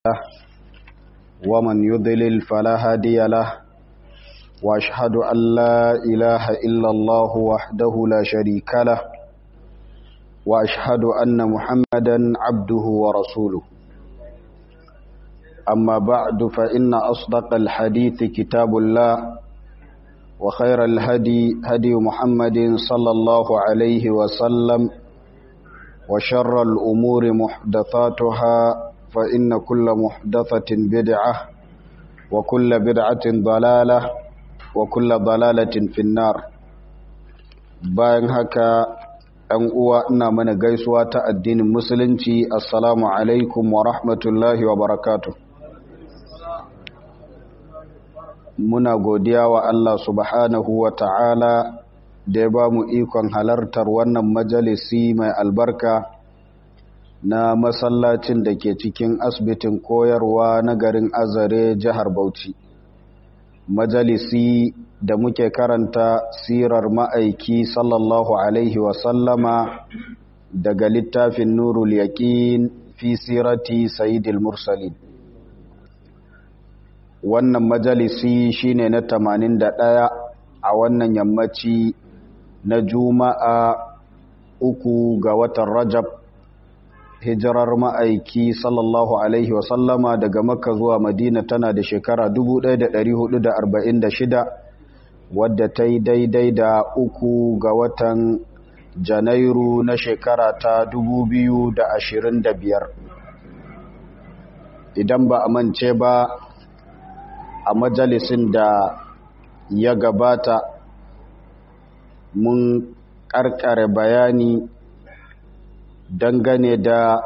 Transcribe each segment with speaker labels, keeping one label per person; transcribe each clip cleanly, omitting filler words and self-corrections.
Speaker 1: ومن يضلل فلا هادي له وأشهد أن لا إله إلا الله وحده لا شريك له وأشهد أن محمدا عبده ورسوله أما بعد فإن أصدق الحديث كتاب الله وخير الهدي هدي محمد صلى الله عليه وسلم وشر الأمور محدثاتها فإن كل محدثة بدعة وكل بدعة ضلالة وكل ضلالة في النار. bayan haka ɗan uwa ina mana gaisuwa ta addinin musulunci. Assalamu alaikum wa rahmatullahi wa barakatuh. Muna godiya wa Allah subhanahu wa ta'ala da ya ba mu ikon halartar wannan majalisi mai albarka na masallacin da ke cikin asibitin koyarwa na garin Azare, jihar Bauchi. Majalisi da muke karanta sirar ma'aiki sallallahu alaihi wasallama daga littafin Nurul Yaqin fi sirati Sayyidil Mursalin. Wannan majalisi shine na 81 a wannan yammaci na Juma'a 3 ga watan Rajab, hijirar ma'aiki sallallahu alaihi wasallama daga Makka zuwa Madina tana da shekara 1446, wadda ta yi daidai da 3 ga watan Janairu na shekara ta 2025. Idan ba a mance ba, a majalisin da ya gabata mun karkare bayani dangane da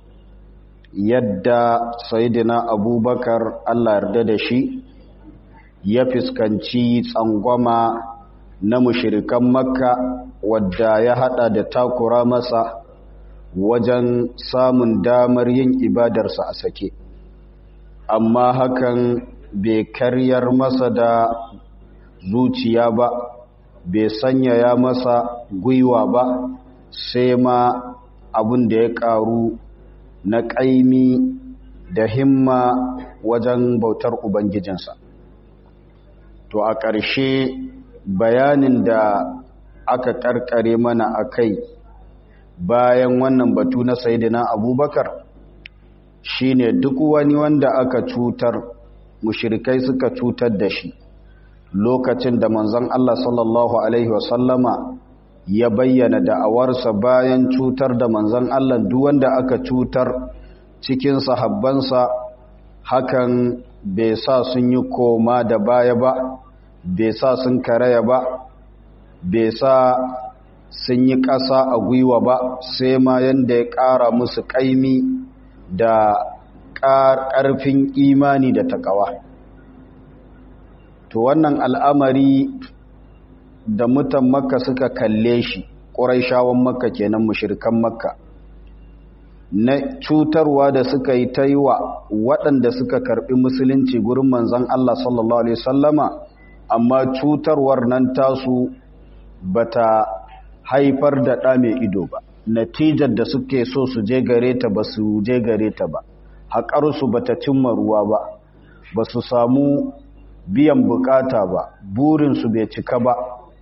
Speaker 1: yadda Sayyidina Abubakar, Allah yarda da shi, ya fuskanci tsangwama na mushrikan Makka wadda ya hada da takura masa wajen samun damar yin ibadarsa a sake, amma hakan bai karyar masa da zuciya ba, bai sanyaya masa gwiwa ba, sai ma abin da ya ƙaru na ƙaimi da himma wajen bautar Ubangijinsa. To a ƙarshe bayanin da aka ƙarƙare mana a kai bayan wannan batu na Sayyidina Abubakar shine duk wani wanda aka cutar, mushrikai suka cutar da shi lokacin da manzon Allah sallallahu alaihi wasallama ya bayyana da'awarsa. Bayan cutar da manzon Allah, duk wanda aka cutar cikin sahabbansa, hakan bai sa sun yi koma da baya ba, bai sa sun karaya ba, bai sa sun yi ƙasa a gwiwa ba, sai ma yanda ya ƙara musu ƙaimi da ƙarfin imani da taƙawa. To wannan al'amari da mutan Makka suka kalle shi, ƙuraishawan Makka kenan, mushrikan Makka, na cutarwa da suka yi ta yi wa waɗanda suka karɓi musulunci gurin manzon Allah sallallahu alaihi wasallama, amma cutarwar nan tasu bata haifar da ɗa mai ido ba. Natijar da suke so su je gare ta ba su je gare ta ba, haƙarsu bata cimma ruwa ba, ba su samu biyan bukata ba, burinsu bai cika ba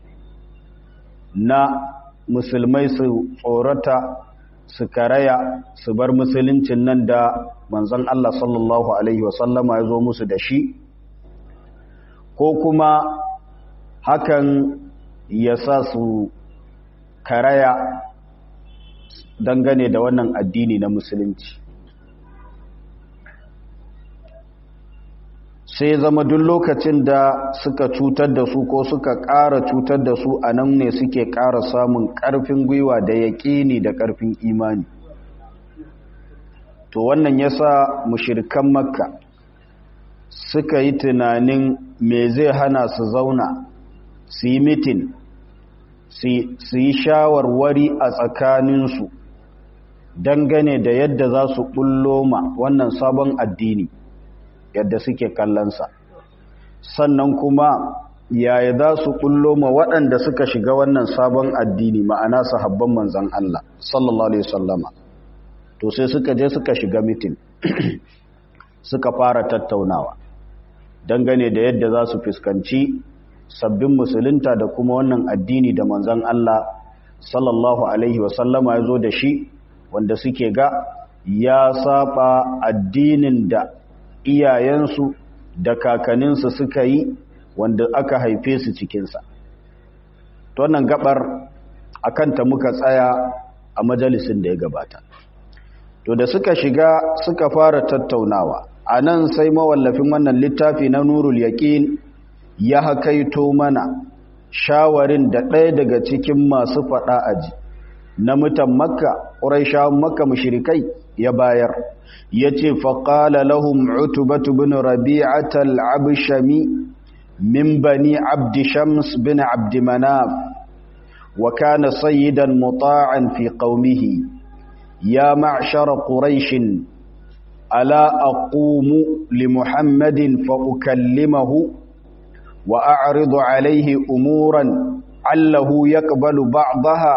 Speaker 1: na musulmai su tsorata, su karaya, su bar musuluncin nan da manzon Allah sallallahu alaihi wasallama ya zo musu da shi, ko kuma hakan ya sa su karaya dangane da wannan addini na musulunci. Sai zama duk lokacin da suka cutar da su ko suka ƙara cutar da su, a nan ne suke ƙara samun ƙarfin gwiwa da yaƙini da ƙarfin imani. To wannan yasa mushrikan Makka suka yi tunanin me zai hana su zauna su yi mitin, su yi shawarwari a tsakaninsu dangane da yadda za su ɓullo ma wannan sabon addini, yadda suke kallonsa, sannan kuma yaya za su kullo ma waɗanda suka shiga wannan sabon addini, ma'ana sahabban manzon Allah sallallahu alaihi wasallama. To sai suka je suka shiga mitin suka fara tattaunawa dangane da yadda za su fuskanci sabbin musulunta da kuma wannan addini da manzon Allah sallallahu alaihi wasallama ya zo da shi, wanda suke ga ya saba addinin da iyayensu da kakanninsu suka yi, wanda aka haife su cikinsa. To wannan gabar akanta muka tsaya a majalisin da ya gabata. To da suka shiga suka fara tattaunawa, a nan sai mawallafin wannan littafi na Nurul Yaqin ya hakaito mana shawarin da ɗaya daga cikin masu faɗa aji na mutan Makka, Quraishawan Makka mushrikai ya bayar. Yace faqala lahum Utbah bin Rabi'ah al-Abshami min bani Abd Shams bin Abd Manaf wa kana sayyidan muta'an fi qaumihi ya ma'shar Quraish ala aqumu li Muhammadin fa ukallimahu wa a'ridu alayhi umuran allahu yaqbalu ba'daha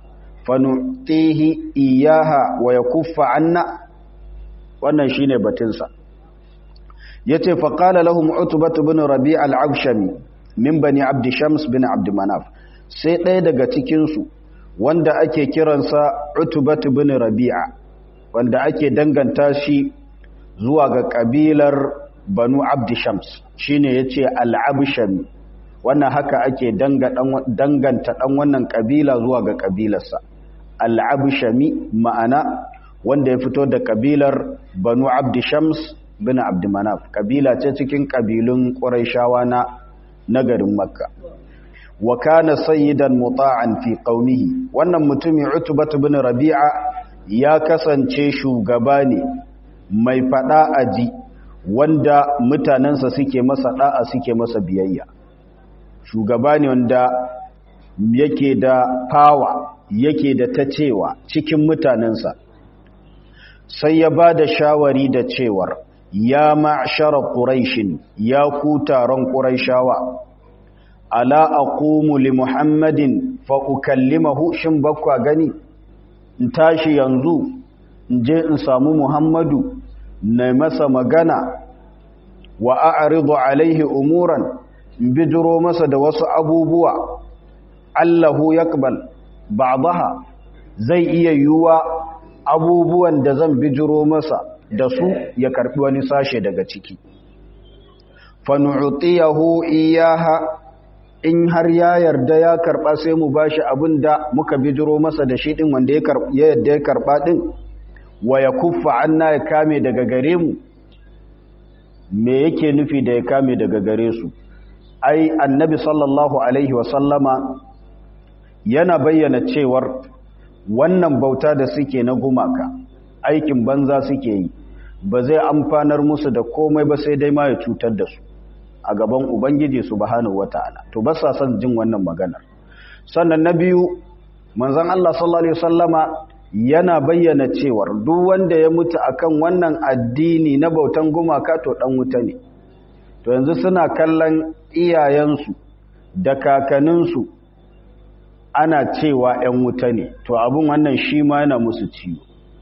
Speaker 1: fanu'tihi iyaha wa yakuffa 'anna. Wannan shine batinsa. Yace fa qala lahum Utbah bin Rabi' al-Abshami min bani Abd Shams bin Abd Manaf. Sai ɗaya daga cikin su wanda ake kiransa Utbah bin Rabi'a, wanda ake danganta shi zuwa ga kabilar Banu Abd Shams, shine yace al-Abshami. Wannan haka ake danganta dan wannan kabila zuwa ga kabilarsa. Al-Abshami ma'ana wanda ya fito da kabilar Banu Abd Shams bin Abd Manaf, kabila ce cikin kabilun Quraishawa na garin Makka. Wa kana sayyidan muta'an fi qaumihi. Wannan mutumi Utbah bin Rabi'a ya kasance shugaba ne mai fada aji, wanda mutanensa suke masa da'a, suke masa biyayya. Shugaba ne wanda yake da power, yake da ta cewa cikin mutanensa. Sai ya ba da shawari da cewar, ya ma'shara Quraishin, ya ku taron Quraishawa, ala aqumu li Muhammadin fa ukallimahu, shin bakwa gani in tashi yanzu in je in samu Muhammadu na masa magana, wa a'ridu alaihi umuran, in bijiro masa da wasu abubuwa, allahu yaqbal ba'daha, zai iya yiwuwa abubuwan da zan bijiro masa da su ya karbi wani sashe daga ciki. Fa nu'tiyahu iyaha, in har ya yarda ya karba sai mu bashi abinda muka bijiro masa da shi din, wanda ya yadda ya karba din, wa yakuffa anna, ya kame daga gare mu. Me yake nufi da ya kame daga gare su? Ai annabi sallallahu alaihi wasallama yana bayyana cewar wannan bauta da suke na gumaka aikin banza suke yi, ba zai amfanar musu da komai ba, sai dai ma ya cutar da su a gaban Ubangiji subhanahu wataala. To ba sa son jin wannan maganar. Sannan na biyu, manzon Allah sallallahu alaihi wasallama yana bayyana cewar duk wanda ya mutu akan wannan addini na bautan gumaka to dan wuta ne. To yanzu suna kallon iyayensu da kakanninsu ana cewa ‘yan wuta ne, to abin wannan shi ma yana musu ciwo.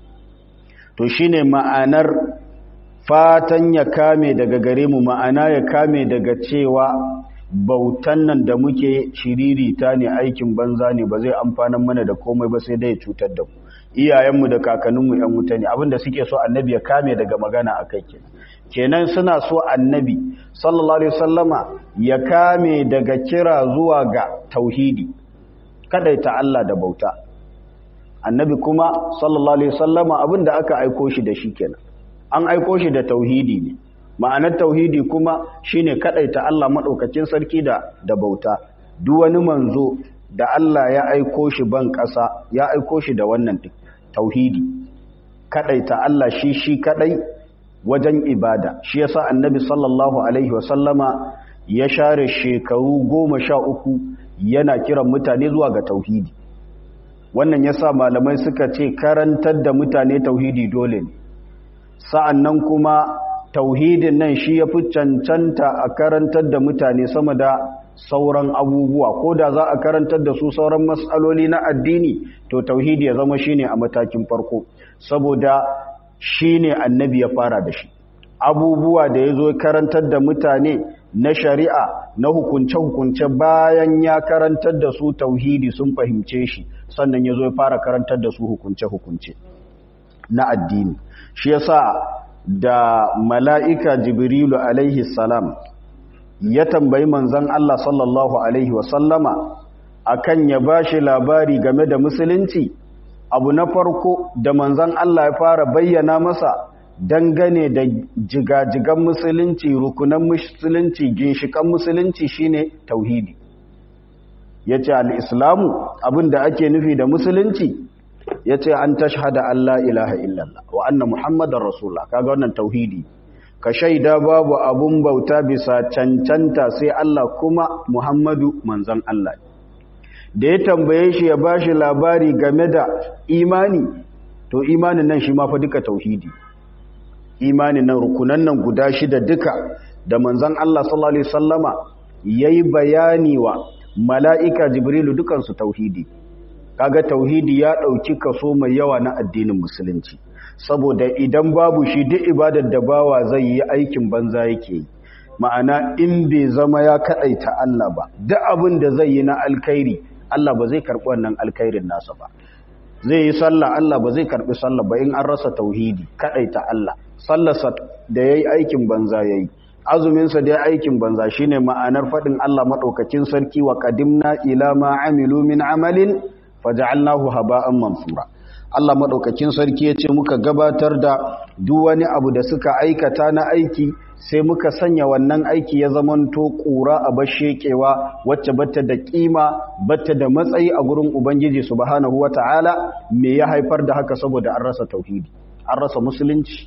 Speaker 1: To shi ne ma'anar fatan ya kame daga gare mu, ma'ana ya kame daga cewa bautan nan da muke shiririta ne, aikin banza ne, ba zai amfanar mana da komai ba sai dai cutar da mu. Iyayenmu da kakanninmu ‘yan wuta ne, abinda suke so annabi ya kame daga magana a kai kenan. Kenan suna so annabi sallallahu alaihi wasallama ya kame daga kira zuwa ga tauhidi, kadaita Allah da bauta. Annabi kuma sallallahu alaihi wasallama abinda aka aiko shi da shi kenan, an aiko shi da tauhidi ne. Ma'anar tauhidi kuma shine kadaita Allah madaukakin sarki da bauta. Duk wani manzo da Allah ya aiko shi ban kasa, ya aiko shi da wannan tauhidi, kadaita Allah shi kadai wajen ibada. Shi yasa annabi sallallahu alaihi wasallama ya share shekaru 13 yana kiran mutane zuwa ga tauhidi. Wannan yasa malamai suka ce karantar da mutane tauhidi dole ne. Sa'annan kuma tauhidin nan shi yafi cancanta a karantar da mutane sama da sauran abubuwa. Ko da za a karantar da su sauran matsaloli na addini, to tauhidi ya zama shine a matakin farko, saboda shine annabi ya fara da shi. abubuwa da ya zo karantar da mutane na shari'a na hukunce-hukunce bayan ya karantar da su tauhidi sun fahimce shi sannan ya zo ya fara karantar da su hukunce-hukunce na addini. Shi yasa da mala'ika Jibrilu alaihi salam ya tambayi manzon Allah sallallahu alaihi wasallama akan ya bashi labari game da musulunci, abu na farko da manzon Allah ya fara bayyana masa dangane da jigajigan musulunci, rukunan musulunci, ginshikan musulunci shine tauhidi. Yace al-islamu abinda ake nufi da musulunci yace an tashhada alla ilaha illallah wa anna muhammadar rasulullah. Kaga wannan tauhidi, ka shaida babu abun bauta bisa cancanta sai Allah kuma Muhammadu manzon Allah. Da ya tambaye shi ya bashi labari game da imani, to imanin nan shi ma fa duka tauhidi. Imanin nan rukunan nan guda shida duka da manzon Allah sallallahu alaihi wasallama yayi bayani wa mala'ika Jibrilu dukan su tauhidi. Kaga tauhidi ya dauki kaso mai yawa na addinin musulunci, saboda idan babu shi duk ibadar da bawa zai yi aikin banza yake yi. Ma'ana in bai zama ya kadaita Allah ba, duk abin da zai yi na alkhairi Allah ba zai karbi wannan alkhairin nasa ba. Zai yi sallah Allah ba zai karbi sallah ba in an rasa tauhidi, kadaita Allah. Sallarsa da yayi aikin banza yayi, azumin sa da yayi aikin banza. Shine ma'anar fadin Allah madaukakin sarki wa qadimna ila ma amilu min amalin faj'alnahu haba'an mansura. Allah madaukakin sarki yace muka gabatar da duk wani abu da suka aikata na aiki, sai muka sanya wannan aiki ya zamanto kura a bashekewa wacce batta da kima, batta da matsayi a gurin Ubangiji subhanahu wata'ala. Me ya haifar da haka? Saboda an rasa tauhidi, an rasa musulunci.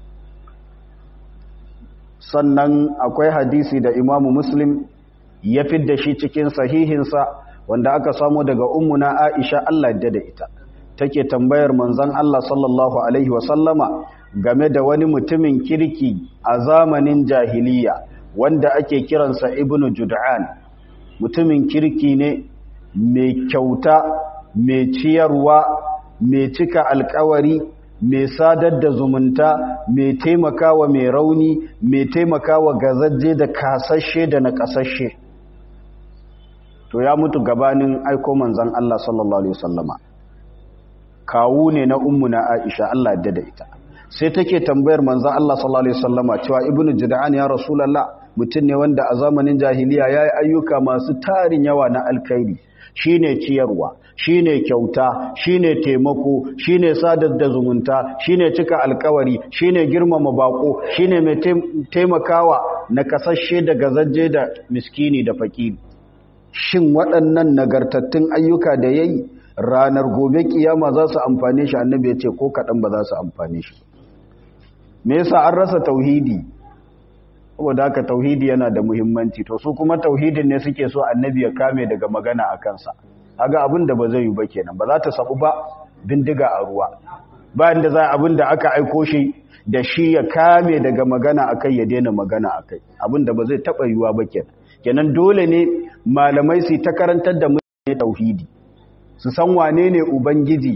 Speaker 1: Sannan akwai hadisi da Imamu Muslim ya fidda shi cikin sahihinsa, wanda aka samu daga ummuna Aisha Allah ya da ita. Take tambayar manzon Allah sallallahu alaihi wasallama game da wani mutumin kirki a zamanin jahiliya wanda ake kiransa Ibnu Jud'an. Mutumin kirki ne, mai kyauta, mai ciyarwa, mai cika alkawari, mai sadar da zumunta, mai taimakawa mai rauni, mai taimakawa gazajje da kasashe da nakasashe. To ya mutu gabanin aiko manzon Allah sallallahu alaihi wasallama. Kawu ne na ummuna Aisha Allah ya da ita. Sai take tambayar manzon Allah sallallahu alaihi wasallama cewa Ibnu Jud'an ya Rasulullah mutum ne wanda a zamanin jahiliya yayi ayyuka masu tarin yawa na alkhairi. Shine ciyarwa, shine kyauta, shine taimako, shine sadar da zumunta, shine cika alkawari, shine girmama bako, shine mai taimakawa nakasashe da gazajje da miskini da fakiri. Shin waɗannan nagartattun ayyuka da yayi ranar gobe kiyama za su amfane shi? Annabi ya ce ko kaɗan ba za su amfane shi. Me yasa? An rasa tauhidi. Saboda haka tauhidi yana da muhimmanci, to su kuma tauhidin ne suke so annabi ya kame daga magana a kansa. Kaga abin da ba zai yi ba kenan, ba za ta sabu ba bindiga a ruwa. Bayan da za abin da aka aiko shi da shi ya kame daga magana akai ya daina magana akai, abin da ba zai taɓa yiwuwa ba kenan. Kenan dole ne malamai su ta karantar da mutane tauhidi, su san wane ne Ubangiji,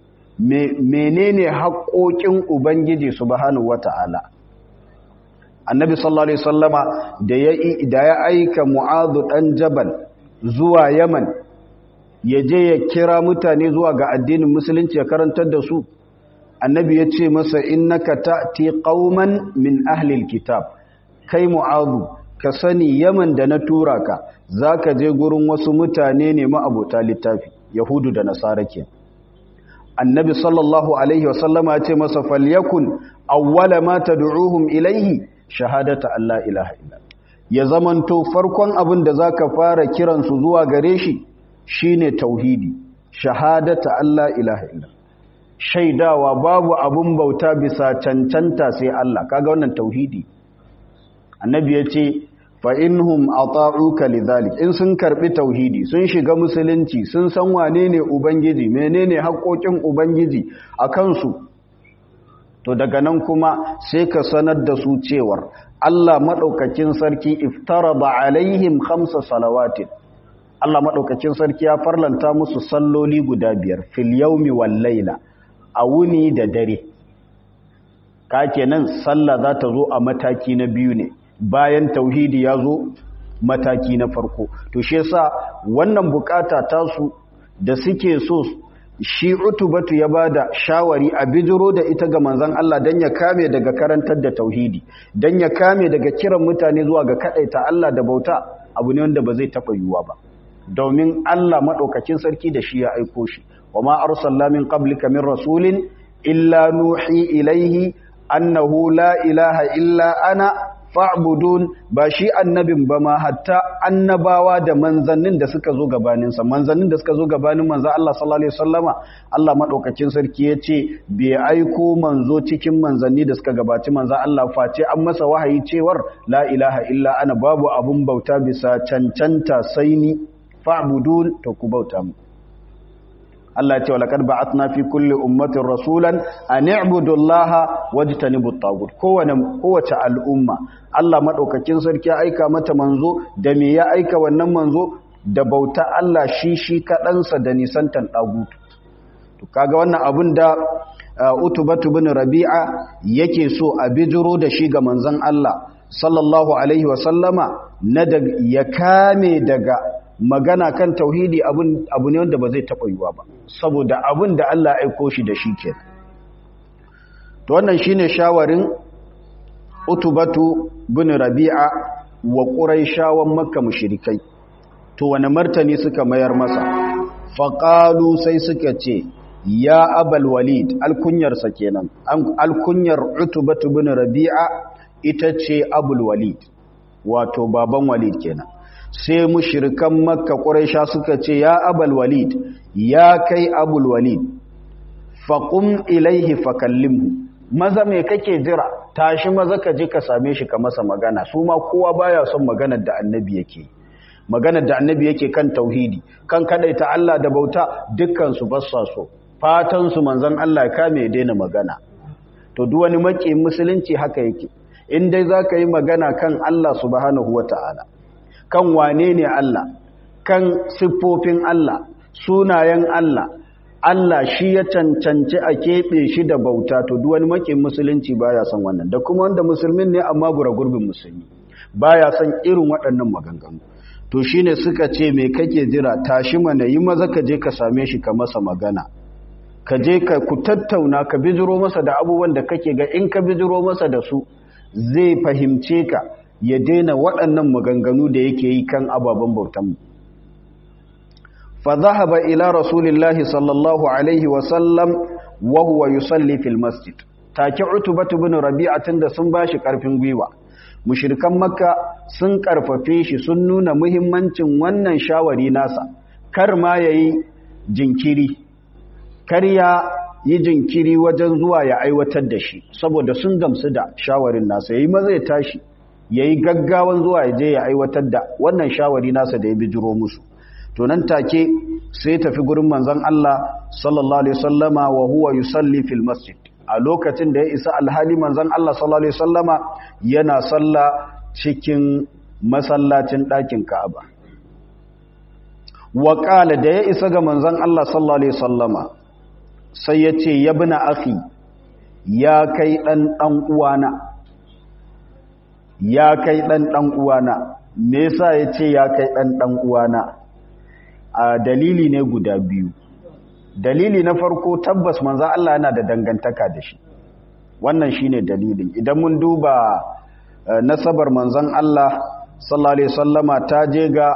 Speaker 1: menene haƙoƙin Ubangiji subhanahu wata'ala. Annabi sallallahu alaihi wasallama da ya aika Mu'adh dan Jabal zuwa Yaman ya je ya kira mutane zuwa ga addinin musulunci ya karantar da su, annabi ya ce masa innaka ta'ti qauman min ahli alkitab. Kai Mu'adh, ka sani Yaman da na tura ka zaka je gurin wasu mutane ne ma'abota littafi, Yahudu da Nasara ke. Annabi sallallahu alaihi wasallama ya ce masa falyakun awwala ma tad'uhum ilaihi shahadata Allah ilaha illa. Ya zamanto farkon abin da zaka fara kiransu zuwa gare shi shine tauhidi, shahadata Allah ilaha illa. Shaidawa babu abun bauta bisa cancanta sai Allah. Kaga wannan tauhidi. Annabi ya ce fa inhum ata'uka lidhalik, in sun karbi tauhidi, sun shiga musulunci, sun san wane ne Ubangiji, menene haƙoƙin Ubangiji a kansu, to daga nan kuma sai ka sanar da su cewar Allah madaukakin sarki iftarada alaihim 5 salawatin. Allah madaukakin sarki ya farlanta musu salloli guda 5 fil yawmi wal layla, a wuni da dare. ka kenan sallah za ta zo a mataki na biyu ne bayan tauhidi ya zo mataki na farko. To shi yasa wannan bukata tasu da suke so shi Utubatu ya bada shawari a bijiro da ita ga manzon Allah dan ya kame daga karantar da tauhidi, dan ya kame daga kiran mutane zuwa ga kadaita Allah da bauta, abu ne wanda ba zai taba yiwuwa ba, domin Allah madaukakin sarki da shi ya aiko shi. wama arsalna min qablika min rasulin illa nuhi ilaihi annahu la ilaha illa ana fa'budun. Ba shi annabin ba ma, hatta annabawa da manzannin da suka zo gabaninsa, manzannin da suka zo gabanin manzan Allah sallallahu alaihi wasallama, Allah madaukakin sarki ya ce bai aiko manzo cikin manzanni da suka gabaci manzan Allah face an masa wahayi cewar la ilaha illa ana, babu abun bauta bisa cancanta sai ni, fa'budun, to ku bauta mu. Allah ya ce walaqad ba'athna fi kulli ummatin rasulan an i'budu Allaha wajtanibut tagut. Kowace al'umma Allah madaukakin sarki ya aika mata manzo, da me ya aika wannan manzo? Da bauta Allah shi kadansa da nisantan tagut. To kaga wannan abin da Utubatu bin Rabi'a yake so a bijiro da shi ga manzon Allah sallallahu alaihi wa sallama, na da ya kame daga magana kan tauhidi, abu ne wanda ba zai taɓa yiwa ba, saboda abin da Allah aiko shi da shi ke. To wannan shine shawarin Utubatu bin Rabi'a wa Quraishawan Makka mushrikai. To wani martani suka mayar masa? Faqalu, sai suka ce ya Abul Walid, alkunyarsa kenan, alkunyar Utubatu bin Rabi'a ita ce Abul Walid, wato baban Walid kenan. Sai mushrikan Makka Quraisha suka ce ya Abul Walid, ya kai Abul Walid, faqum ilaihi fakallimhu, maza me kake jira, tashi maza ka je ka same shi ka masa magana. Su ma kowa baya son maganar da annabi yake, maganar da annabi yake kan tauhidi, kan kadaita Allah da bauta, dukkan su bassa so, fatan su manzon Allah ya kame daina magana. To duk wani maki musulunci haka yake, in dai zaka yi magana kan Allah subhanahu wataala, kan wane ne Allah, kan siffofin Allah, sunayen Allah, Allah shi ya cancanci a keɓe shi da bauta, to duk wani makin musulunci baya son wannan, da kuma wanda musulmin ne amma gura gurbin musulmi baya son irin waɗannan maganganu. To shine suka ce me kake jira, tashi mana, yi maza ka je ka same shi ka masa magana, ka je ku tattauna, ka bijiro masa da abubuwan da kake ga in ka bijiro masa da su zai fahimce ka, ya daina waɗannan maganganu da yake yi kan ababen bautanmu. Fa zahaba ila rasulillahi sallallahu alaihi wasallam wa huwa yusalli fil masjid. Take Utubatu bin Rabi'a tunda sun bashi karfin gwiwa, mushrikan Makka sun karfafe shi, sun nuna muhimmancin wannan shawari nasa, kar ma yayi jinkiri, kar ya yi jinkiri wajen zuwa ya aiwatar da shi, saboda sun gamsu da shawarin nasa, yayi maza ya tashi yayi gaggawan zuwa ya je ya aiwatar da wannan shawari nasa da ya bijiro musu. To nan take sai tafi gurin manzon Allah sallallahu alaihi wasallama wa huwa yusalli fil masjid. A lokacin da ya isa alhali manzon Allah sallallahu alaihi wasallama yana salla cikin masallacin ɗakin Ka'aba. Wa qala, da ya isa ga manzon Allah sallallahu alaihi wasallama sai ya ce ya ibn akhi, ya kai dan uwana, ya kai dan uwana. Me yasa ya ce ya kai dan uwana? A dalili ne guda biyu. Dalili na farko, tabbas manzo Allah yana da dangantaka da shi, wannan shine dalilin. Idan mun duba nasabar manzon Allah sallallahu alaihi wasallama ta je ga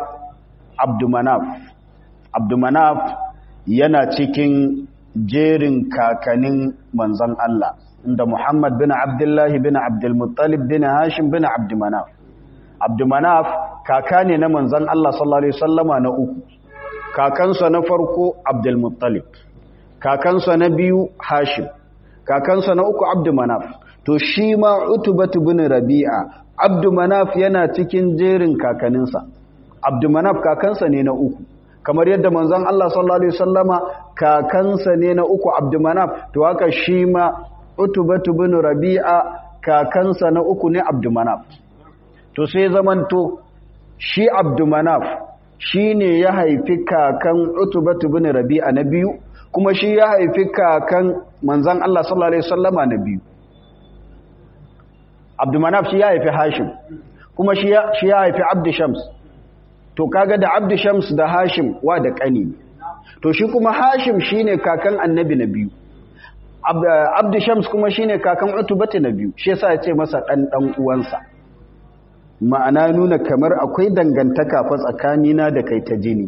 Speaker 1: Abdumanaf yana cikin jerin kakanin manzon Allah, inda Muhammad bin Abdullah bin Abdul Muttalib bin Hashim bin Abdumanaf. Abdumanaf kaka ne na manzon Allah sallallahu alaihi wasallama na uku. Kakansa na farko Abdul Muttalib, kakansa na biyu Hashim, kakansa na uku Abdumanaf. To shi ma Utubatu bin Rabi'a, Abdumanaf yana cikin jerin kakaninsa. Abdumanaf kakansa ne na uku, kamar yadda manzon Allah sallallahu alaihi wasallama kakansa ne na uku Abdumanaf, to haka shi ma Utubatu bin Rabi'a kakansa na uku ne Abdumanaf. To sai zamanto shi Abdumanaf shi ne ya haifi kakan Utubatu bin Rabi'a na biyu, kuma shi ya haifi kakan manzan Allah sallallahu alaihi wasallama na biyu. Abdumanaf shi ya haifi Hashim kuma shi ya haifi Abdu Shams. To kaga da Abdu Shams da Hashim wa da kani. To shi kuma Hashim shine kakan Annabi na biyu. Abdu Shams kuma shine kakan Utubata na biyu. Shi yasa ya ce masa dan uwansa. Ma'ana nuna kamar akwai dangantaka fa tsakanina da kai ta jini.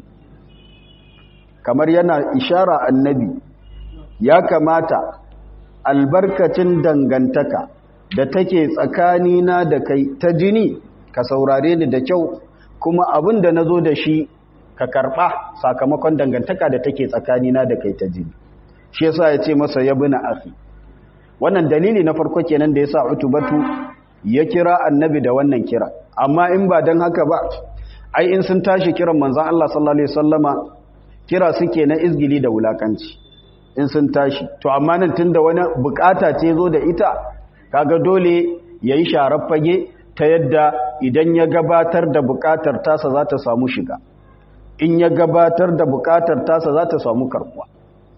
Speaker 1: Kamar yana ishara Annabi ya kamata albarkacin dangantaka da take tsakanina da kai ta jini ka saurare ni da kyau, kuma abin da nazo da shi ka karba sakamakon dangantaka da take tsakanina da kai ta jini. Shi yasa ya ce masa yabna akhi. Wannan dalili na farko kenan da yasa Utubatu ya kira Annabi da wannan kira. Amma in ba dan haka ba, ai in sun tashi kiran manzon Allah sallallahu alaihi wasallama kira suke na izgili da wulakanci in sun tashi. To amma nan tunda wani bukata ce zo da ita, kaga dole yayi sharar fage ta yadda idan ya gabatar da bukatar tasa za ta samu shiga, in ya gabatar da bukatar tasa za ta samu karbuwa.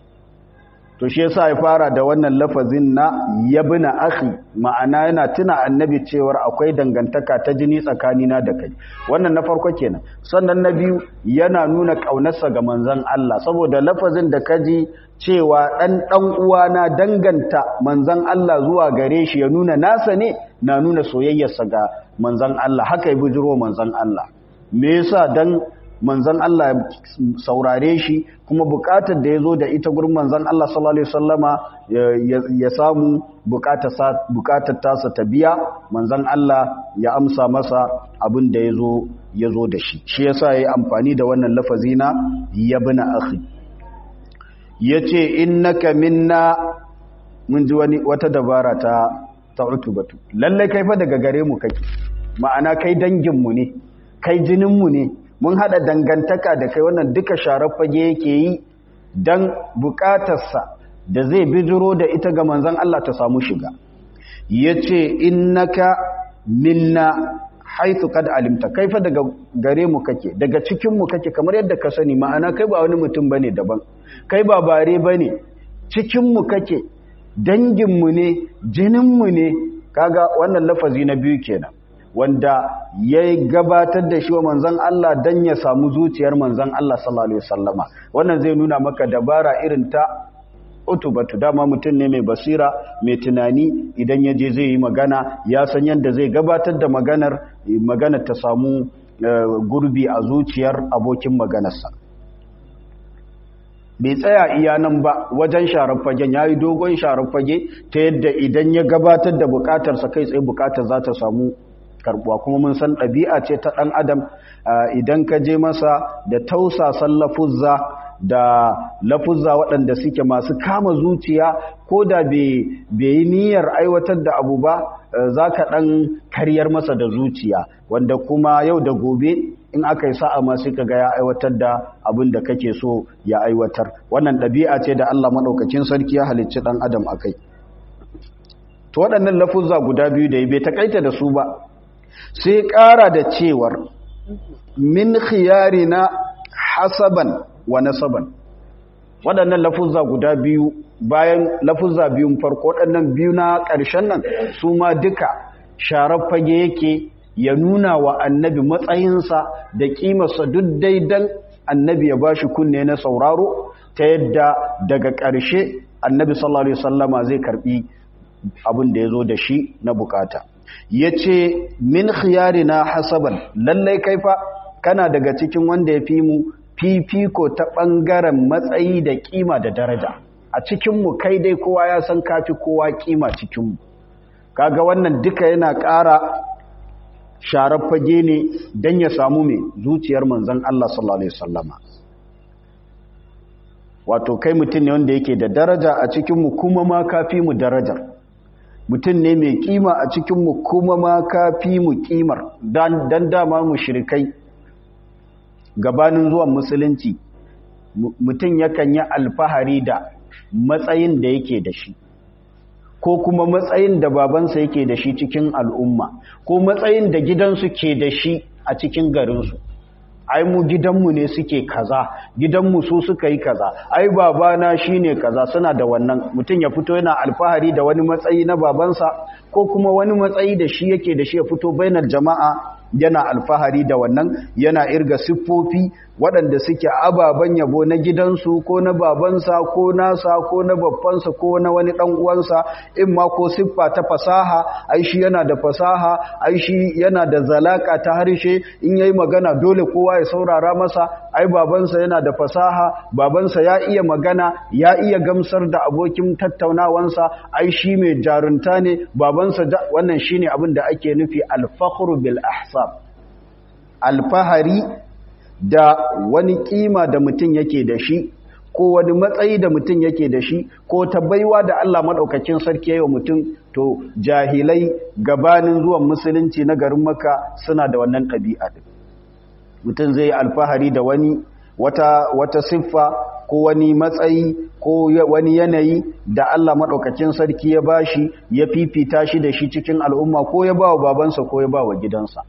Speaker 1: To shi yasa ya fara da wannan lafazin na yabna akhi, ma'ana yana tuna Annabi cewar akwai dangantaka ta jini tsakanina da kai. Wannan na farko kenan. Sannan na biyu yana nuna kaunarsa ga manzon Allah, saboda lafazin da kaji cewa dan uwana danganta manzon Allah zuwa gare shi ya nuna nasa ne, na nuna soyayyarsa ga manzon Allah. Haka ya bujiro manzon Allah. Me yasa dan manzon Allah saurare shi, kuma bukatar da ya zo da ita gurin manzon Allah sallallahu alaihi wasallama ya samu bukatar tasa ta biya, manzon Allah ya amsa masa abin da ya zo da shi. Shi yasa yayi amfani da wannan lafazi na yabna akhi. Yace innaka minna, mun ji wata dabara ta Utubatu. Lalle kai fa daga gare mu kake, ma'ana kai dangin mu ne, kai jinin mu ne, mun hada dangantaka da kai. Wannan duka sharar fage yake yi dan bukatarsa da zai bijiro da ita ga manzon Allah ta samu shiga. Yace innaka minna haythu qad alimta, kai fa daga gare mu kake, daga cikin mu kake, kamar yadda ka sani. Ma'ana kai ba wani mutum bane daban, kai ba bare bane, cikin mu kake, dangin mu ne, jinin mu ne. Kaga wannan lafazi na biyu kenan, wanda ya gabatar da shi wa manzan Allah don ya samu zuciyar manzan Allah sallallahu alaihi wasallama. Wannan zai nuna maka dabara irin ta Utubatu. Dama mutum ne mai basira, mai tunani. Idan ya je zai yi magana, ya san yadda zai gabatar da maganar ta samu gurbi a zuciyar abokin maganarsa. Bai tsaya iya nan ba wajen sharar fagen, ya yi dogon sharar fage ta yadda idan ya gabatar da bukatarsa kai tsaye bukatar za ta samu karbuwa. Kuma mun san ɗabi'a ce ta ɗan adam, idan ka je masa da tausasan lafuzza da lafuzza waɗanda suke masu kama zuciya, ko da bai yi niyyar aiwatar da abu ba, za ka ɗan karyar masa da zuciya, wanda kuma yau da gobe in aka yi sa'a ma sai ka ga ya aiwatar da abin da kake so ya aiwatar. Wannan ɗabi'a ce da Allah maɗaukakin sarki ya halicci ɗan adam a kai. To waɗannan lafuzza guda biyu da ya bai takaita da su ba, sai ƙara da cewar min khiyarina hasaban wa nasaban. Waɗannan lafuzza guda biyu bayan lafuzza biyun farko, waɗannan biyu na ƙarshen nan su ma duka sharar fage yake ya nuna wa Annabi matsayinsa da ƙimarsa, duk daidan Annabi ya bashi kunne na sauraro, ta yadda daga ƙarshe Annabi sallallahu alaihi wasallama zai karbi abin da ya zo da shi na bukata. Ya ce min khiyarina hasaban, lallai kaifa kana daga cikin wanda ya fi mu fifiko ta ɓangaren matsayi da ƙima da daraja. A cikinmu kai dai kowa ya san kafi kowa ƙima cikinmu. Kaga wannan duka yana ƙara sharar fage ne don ya samu mai zuciyar manzon Allah sallallahu alaihi wasallama. Wato kai mutum ne wanda yake da daraja a cikinmu, kuma ma kafi mu darajar. Mutum ne mai kima a cikinmu, kuma ma kafi mu kimar. Dan dama mushrikai gabanin zuwan musulunci, mutum yakan yi alfahari da matsayin da yake da shi, ko kuma matsayin da babansa yake da shi cikin al'umma, ko matsayin da gidansu ke da shi a cikin garinsu. ai mu gidanmu ne suke kaza, gidanmu su suka yi kaza, ai babana shine kaza. Suna da wannan, mutum ya fito yana alfahari da wani matsayi na babansa ko kuma wani matsayi da shi yake da shi, ya fito bainar jama'a yana alfahari da wannan, yana irga siffofi waɗanda suke ababen yabo na gidansu ko na babansa ko nasa ko na babbansa ko na wani ɗan uwansa, in ma ko siffa ta fasaha, ai shi yana da fasaha, ai shi yana da zalaka ta harshe, in yayi magana dole kowa ya saurara masa, ai babansa yana da fasaha, babansa ya iya magana, ya iya gamsar da abokin tattaunawansa, ai shi mai jarunta ne, babansa wannan shine abin da ake nufi al-fakhru bil ahsab. Alfahari da wani kima da mutum yake da shi ko wani matsayi da mutum yake da shi ko ta baiwa da Allah madaukakin sarki yayin mutum, to jahilai gabanin zuwan musulunci na garin Makka suna da wannan ɗabi'a din. Mutum zai alfahari da wani wata siffa ko wani matsayi ko wani yanayi da Allah madaukakin sarki ya bashi, ya fifita shi da shi cikin al'umma, ko ya bawa babansa ko ya bawa gidansa.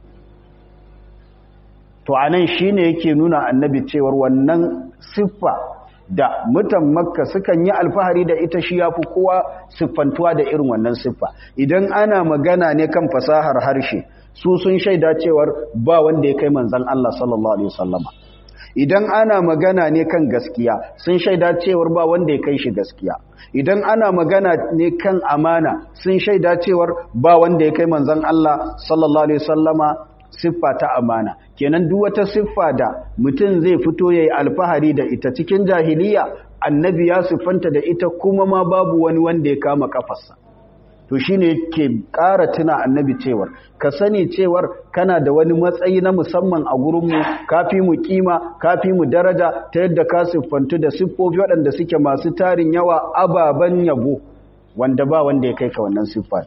Speaker 1: To anan shine yake nuna annabi cewar wannan siffa da mutan Makka sukan yi alfahari da ita, shi yafi kowa siffantuwa da irin wannan siffa. Idan ana magana ne kan fasahar harshe, su sun shaida cewar ba wanda ya kai manzon Allah sallallahu alaihi wasallama. Idan ana magana ne kan gaskiya, sun shaida cewar ba wanda ya kai shi gaskiya. Idan ana magana ne kan amana, sun shaida cewar ba wanda ya kai manzon Allah sallallahu alaihi wasallama siffa ta amana. Kenan duk wata siffa da mutum zai fito yayi alfahari da ita cikin jahiliya, annabi ya siffanta da ita, kuma ma babu wani wanda ya kama kafarsa. To shine ke ƙara tuna annabi cewar ka sani cewar kana da wani matsayi na musamman a gurinmu, kafi mu kima, kafi mu daraja, ta yadda ka siffantu da siffofi waɗanda suke masu tarin yawa, ababen yabo, wanda ba wanda ya kai ka wannan siffa.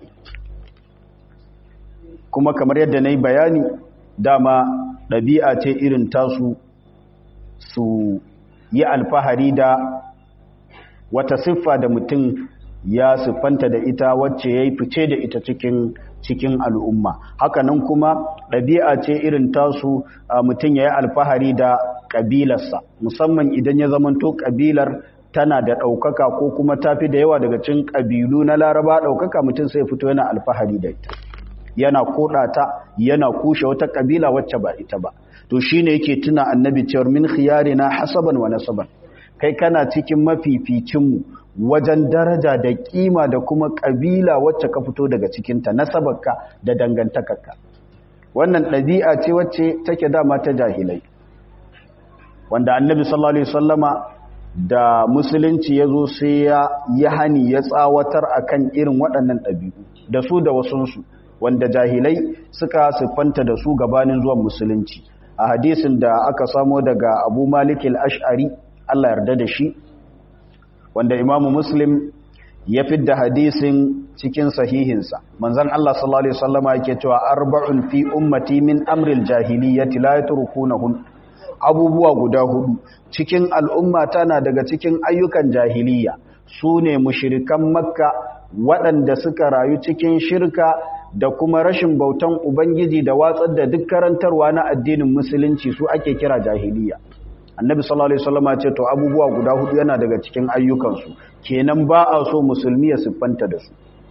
Speaker 1: Kuma kamar yadda na yi bayani, dama ɗabi'a ce irin tasu su yi alfahari da wata siffa da mutum ya siffanta da ita, wacce ya yi fice da ita cikin al'umma. Hakanan kuma ɗabi'a ce irin tasu mutum ya yi alfahari da ƙabilarsa, musamman idan ya zamanto ƙabilar tana da ɗaukaka ko kuma tafi da yawa daga cikin ƙabilu na Laraba ɗaukaka, mutum sai fito yana alfahari da ita, yana koɗata, yana kushe wata ƙabila wacce ba ita ba. To shine yake tuna annabi cewar min khiyarina hasaban wa nasaban, kai kana cikin mafificinmu wajen daraja da kima da kuma ƙabila wacce ka fito daga cikinta, nasabarka da dangantakarka. Wannan ɗabi'a ce wacce take dama ta jahilai, wanda annabi sallallahu alaihi wasallama da musulunci ya zo sai ya hani, ya tsawatar akan irin waɗannan ɗabi'u da su da wasunsu, wanda jahilai suka siffanta da su gabanin zuwan musulunci. A hadisin da aka samo daga Abu Malik al-Ash'ari, Allah yarda da shi, wanda Imam Muslim ya fidda hadisin cikin sahihinsa, manzon Allah sallallahu alaihi wasallama yake cewa arba'un fi ummati min amril jahiliyyati la yatrukunahun, abubuwa guda hudu cikin al'umma tana daga cikin ayyukan jahiliya, sune mushrikan Makka waɗanda suka rayu cikin shirka da kuma rashin bautan Ubangiji da watsar da duk karantarwa na addinin musulunci, su ake kira jahiliya. Annabi sallallahu alaihi wasallam ya ce to abubuwa guda hudu yana daga cikin ayyukansu, kenan ba a so musulmi ya siffanta da su.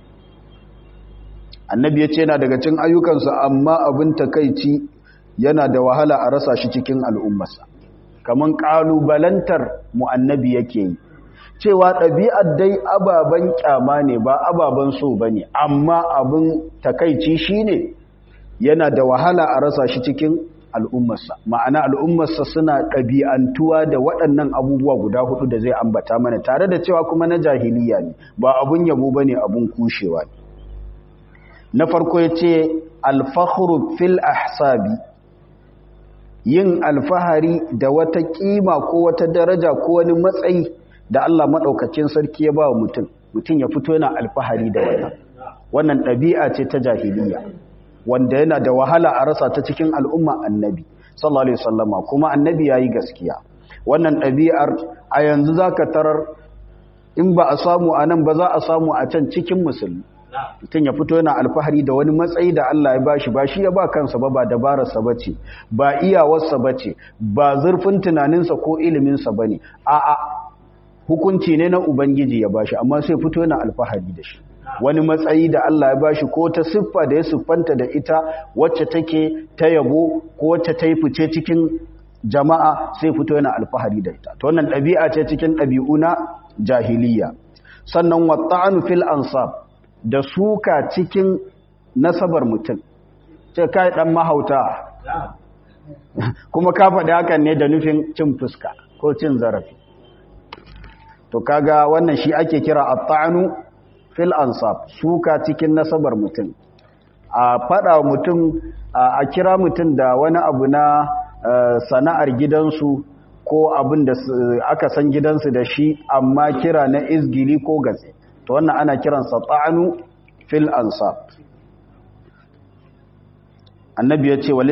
Speaker 1: Annabi ya ce yana daga cikin ayyukansu, amma abin takeici yana da wahala a rasa shi cikin al'ummarsa. Kaman kalubalantar mu annabi yake yi, cewa ɗabi'ar dai ababen kyama ne, ba ababen so ba ne, amma abin takaici shi ne yana da wahala a rasa shi cikin al'ummarsa. Ma'ana al'ummarsa suna ɗabi'antuwa da waɗannan abubuwa guda hudu da zai ambata mana, tare da cewa kuma na jahiliya ne, ba abun yabo ba ne, abun kushewa ne. Na farko ya ce alfahru fil ahsabi, yin alfahari da wata ƙima ko wata daraja ko wani matsayi da Allah maɗaukacin sarki ya ba wa mutum ya fito yana alfahari da wannan ɗabi'a ce ta jahiliya, wanda yana da wahala a rasa ta cikin al'umma annabi sallallahu alaihi wasallama, kuma annabi yayi gaskiya. Wannan ɗabi'ar a yanzu zaka tarar in ba a samu a nan ba za a samu a can cikin musulmi. mutum ya fito yana alfahari da wani matsayi da Allah ya bashi, ba shi ya ba kansa ba dabararsa bace, ba iyawarsa bace, ba zurfin tunaninsa ko iliminsa bane, a'a hukunci ne na ubangiji ya bashi, amma sai fito yana alfahari da shi. Wani matsayi da Allah ya bashi ko ta siffa da ya siffanta da ita wacce take ta yabo ko wacce ta yi fice cikin jama'a, sai fito yana alfahari da ita. To wannan ɗabi'a ce cikin ɗabi'u na jahiliya. Sannan watta'anu fil ansab, da suka cikin nasabar mutum, ce kai dan mahauta, kuma ka faɗi hakan ne da nufin cin fuska ko cin zarafi. To kaga wannan shi ake kira at-ta'nu fil ansab, suka cikin nasabar mutum, a faɗa mutum, a kira mutum da wani abu na sana'ar gidansu ko abin da aka san gidansu da shi, amma kira na izgili ko gatse, to wannan ana kiransa ta'anu fil ansab. Annabi ya ce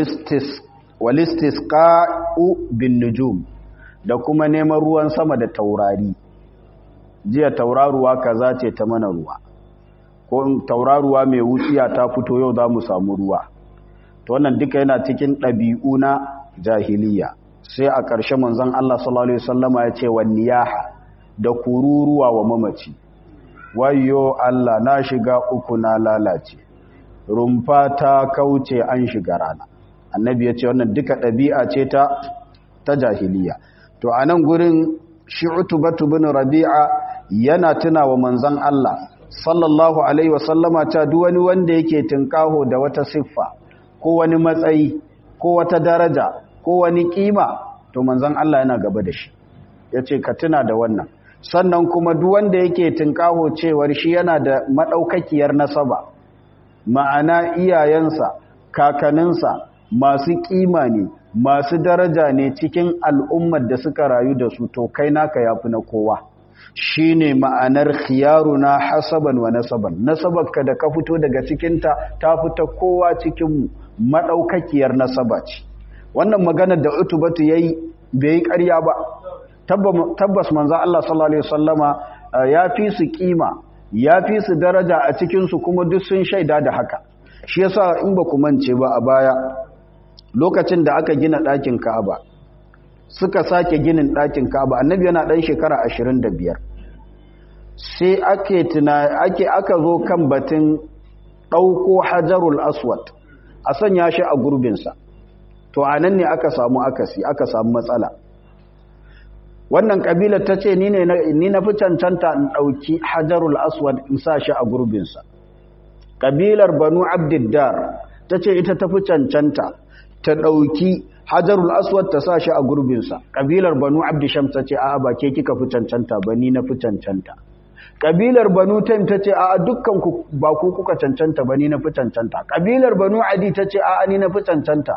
Speaker 1: walistisqa'u bin nujum, da kuma neman ruwan sama da taurari. Jiya tauraruwa kaza ce ta mana ruwa, ko tauraruwa mai wuciya ta fito yau za mu samu ruwa. To wannan duka yana cikin ɗabi'u na jahiliya. Sai a ƙarshe manzon Allah sallallahu alaihi wasallama ya ce wa niyaha, da kururuwa wa mamaci. Wayyo Allah, na shiga uku, na lalace, rumfa ta kauce, an shiga rana. Annabi ya ce wannan duka ɗabi'a ce ta jahiliya. To a nan gurin shi Utbatu bin Rabi'a yana tuna wa manzon Allah sallallahu alaihi wasallama ta duk wani wanda yake tinkaho da wata siffa ko wani matsayi ko wata daraja ko wani kima, to manzon Allah yana gaba da shi. Yace ka tuna da wannan. Sannan kuma duk wanda yake tinkaho cewar shi yana da madaukakiyar nasaba, ma'ana iyayensa, kakaninsa masu kima ne, masu daraja ne cikin al'ummar da suka rayu da su, to kai naka yafi na kowa. Shine ma'anar khiyaruna hasaban wa nasaban, nasabarka da ka fito daga cikinta ta fita kowa cikin madaukakiyar nasaba ce. Wannan magana da Utbatu yayi bai yi ƙarya ba. Tabbas manzo Allah sallallahu alaihi wasallama ya fi su kima, ya fi su daraja a cikin su, kuma duk sun shaida da haka. Shi yasa in ba ku mance ba, a baya lokacin da aka gina ɗakin Ka'aba, suka sake ginin ɗakin Ka'aba, Annabi yana ɗan shekara 25. Sai aka zo kan batun ɗauko Hajarul Aswad a sanya shi a gurbinsa. To anan ne aka samu akasi, aka samu matsala. Wannan kabilar ta ce ni na fi cancanta in ɗauki Hajarul Aswad in sa shi a gurbinsa. Kabilar Banu Abdiddar ta ce ita ta fi cancanta ta ɗauki Hajarul Aswad ta sa shi a gurbinsa. Kabilar Banu Abdisham ta ce a'a, ba ke kika fi cancanta ba, ni na fi cancanta. Kabilar Banu Taim ta ce a'a, dukkan ku ba ku kuka cancanta ba, ni na fi cancanta. Kabilar Banu Adi ta ce a'a, ni na fi cancanta.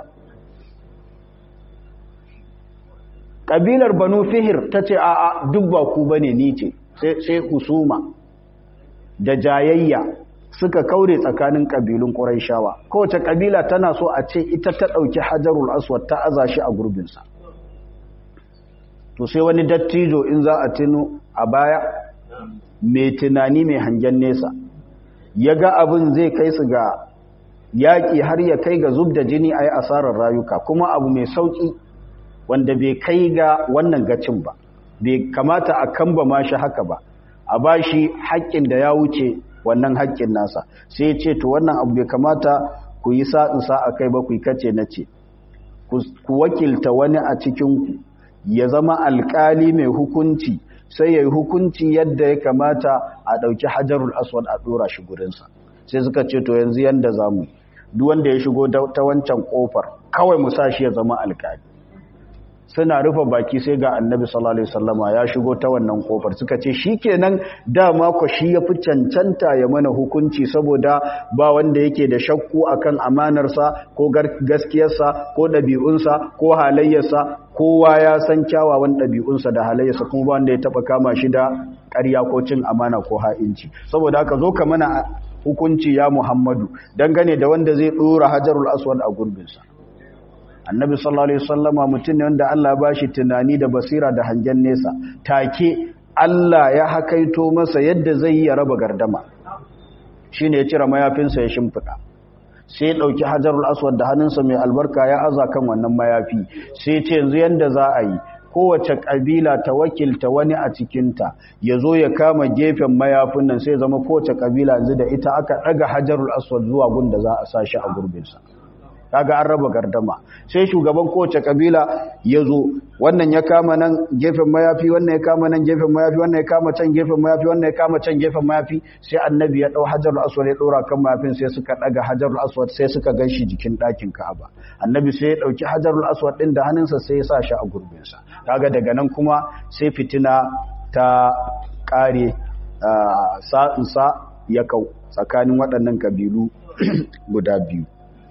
Speaker 1: Kabilar Banu Fihir ta ce a'a, duk ba ku bane, ni ce. Sai husuma da jayayya suka kaure tsakanin kabilun Qurayshawa. Kowace kabila tana so a ce ita ta dauki Hajarul Aswad ta aza shi a gurbinsa. To sai wani dattijo, in za a tuno a baya, mai tunani mai hangen nesa, ya ga abin zai kai su ga yaƙi har ya kai ga zub da jini a yi asarar rayuka, kuma abu mai sauƙi wanda bai kai ga wannan gacin ba, bai kamata a kamba ma shi haka ba, a ba shi haƙƙin da ya wuce wannan haƙƙin nasa. Sai ya ce to wannan abu bai kamata ku yi sa'insa a kai ba, ku yi kace na ce, ku wakilta wani a cikinku ya zama alƙali mai hukunci, sai ya yi hukunci yadda ya kamata a ɗauki Hajarul Aswad a ɗora shi gurinsa. Sai suka ce to yanzu yanda za mu, duk wanda ya shigo ta wancan ƙofar kawai mu sa shi ya zama alƙali. Suna rufe baki sai ga Annabi sallallahu alaihi wasallama ya shigo ta wannan kofar. Suka ce shikenan, dama ko shi yafi cancanta ya mana hukunci, saboda ba wanda yake da shakku akan amanarsa ko gaskiyarsa ko ɗabi'unsa ko halayyarsa. Kowa ya san kyawawan ɗabi'unsa da halayyarsa, kuma ba wanda ya taba kama shi da ƙarya ko cin amana ko ha'inci. Saboda haka zo ka mana hukunci ya Muhammadu dangane da wanda zai ɗora Hajarul Aswad a gurbinsa. Annabi sallallahu alaihi wasallama mutum ne wanda Allah ya bashi tunani da basira da hangen nesa. Take Allah ya hakaito masa yadda zai yi ya raba gardama. shine ya cire mayafinsa ya shimfida sai ya dauki hajarul aswad da hannunsa mai albarka ya aza kan wannan mayafi sai ya ce yanzu yanda za a yi kowace kabila ta wakilta wani a cikinta ya zo ya kama gefen mayafin nan sai zama kowace kabila yanzu da ita aka daga hajarul aswad zuwa gunda za a sashi a gurbinsa kaga an raba gardama sai shugaban kowace kabila ya zo wannan ya kama nan gefen mayafi wannan ya kama nan gefen mayafi wannan ya kama can gefen mayafi wannan ya kama can gefen mayafi sai annabi ya dau hajarul aswad ya dora kan mayafin sai suka daga hajarul aswad sai suka ganshi jikin dakin Ka'aba annabi sai ya dauki hajarul aswad din da hannunsa sai ya sa shi a gurbinsa kaga daga nan kuma sai fitina ta kare sa'insa ya kau tsakanin waɗannan kabilu guda biyu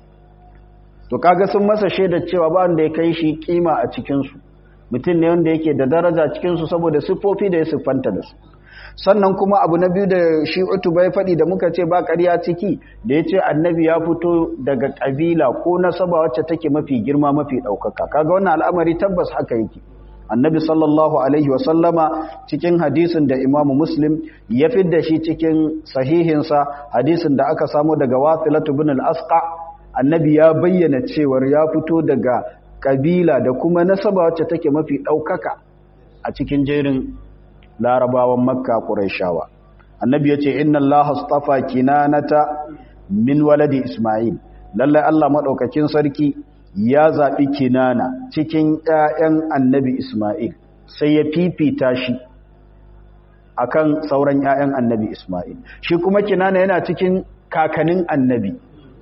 Speaker 1: to kaga sun masa shaidar cewa ba wanda ya kai shi kima a cikinsu mutum ne wanda yake da daraja cikinsu saboda siffofi da ya siffanta da su sannan kuma abu na biyu da shi utuba ya faɗi da muka ce ba ƙarya ciki da ya ce annabi ya fito daga ƙabila ko nasaba wacce take mafi girma mafi ɗaukaka kaga wannan al'amari tabbas haka yake annabi sallallahu alaihi wasallama cikin hadisin da imamu muslim ya fidda shi cikin sahihinsa hadisin da aka samu daga wasilatu bin al-asqa annabi ya bayyana cewar ya fito daga kabila da kuma nasaba wacce take mafi ɗaukaka a cikin jerin larabawan makka ƙurayshawa annabi ya ce inna allaha astafa kinanata min waladi isma'il lallai allah maɗaukakin sarki ya zaɓi kinana cikin ƴaƴan annabi isma'il sai ya fifita shi akan sauran ƴaƴan annabi isma'il shi kuma kinana yana cikin kakanin annabi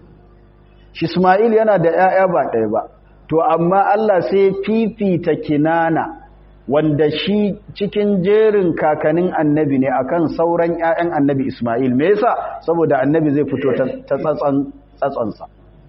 Speaker 1: Ismail yana da ‘ya'ya ba ɗaya ba, to amma Allah sai fifita Kinana wanda shi cikin jerin kakanin annabi ne akan sauran ‘ya'yan annabi Ismail. Me yasa? Saboda annabi zai fito ta tsatsansa.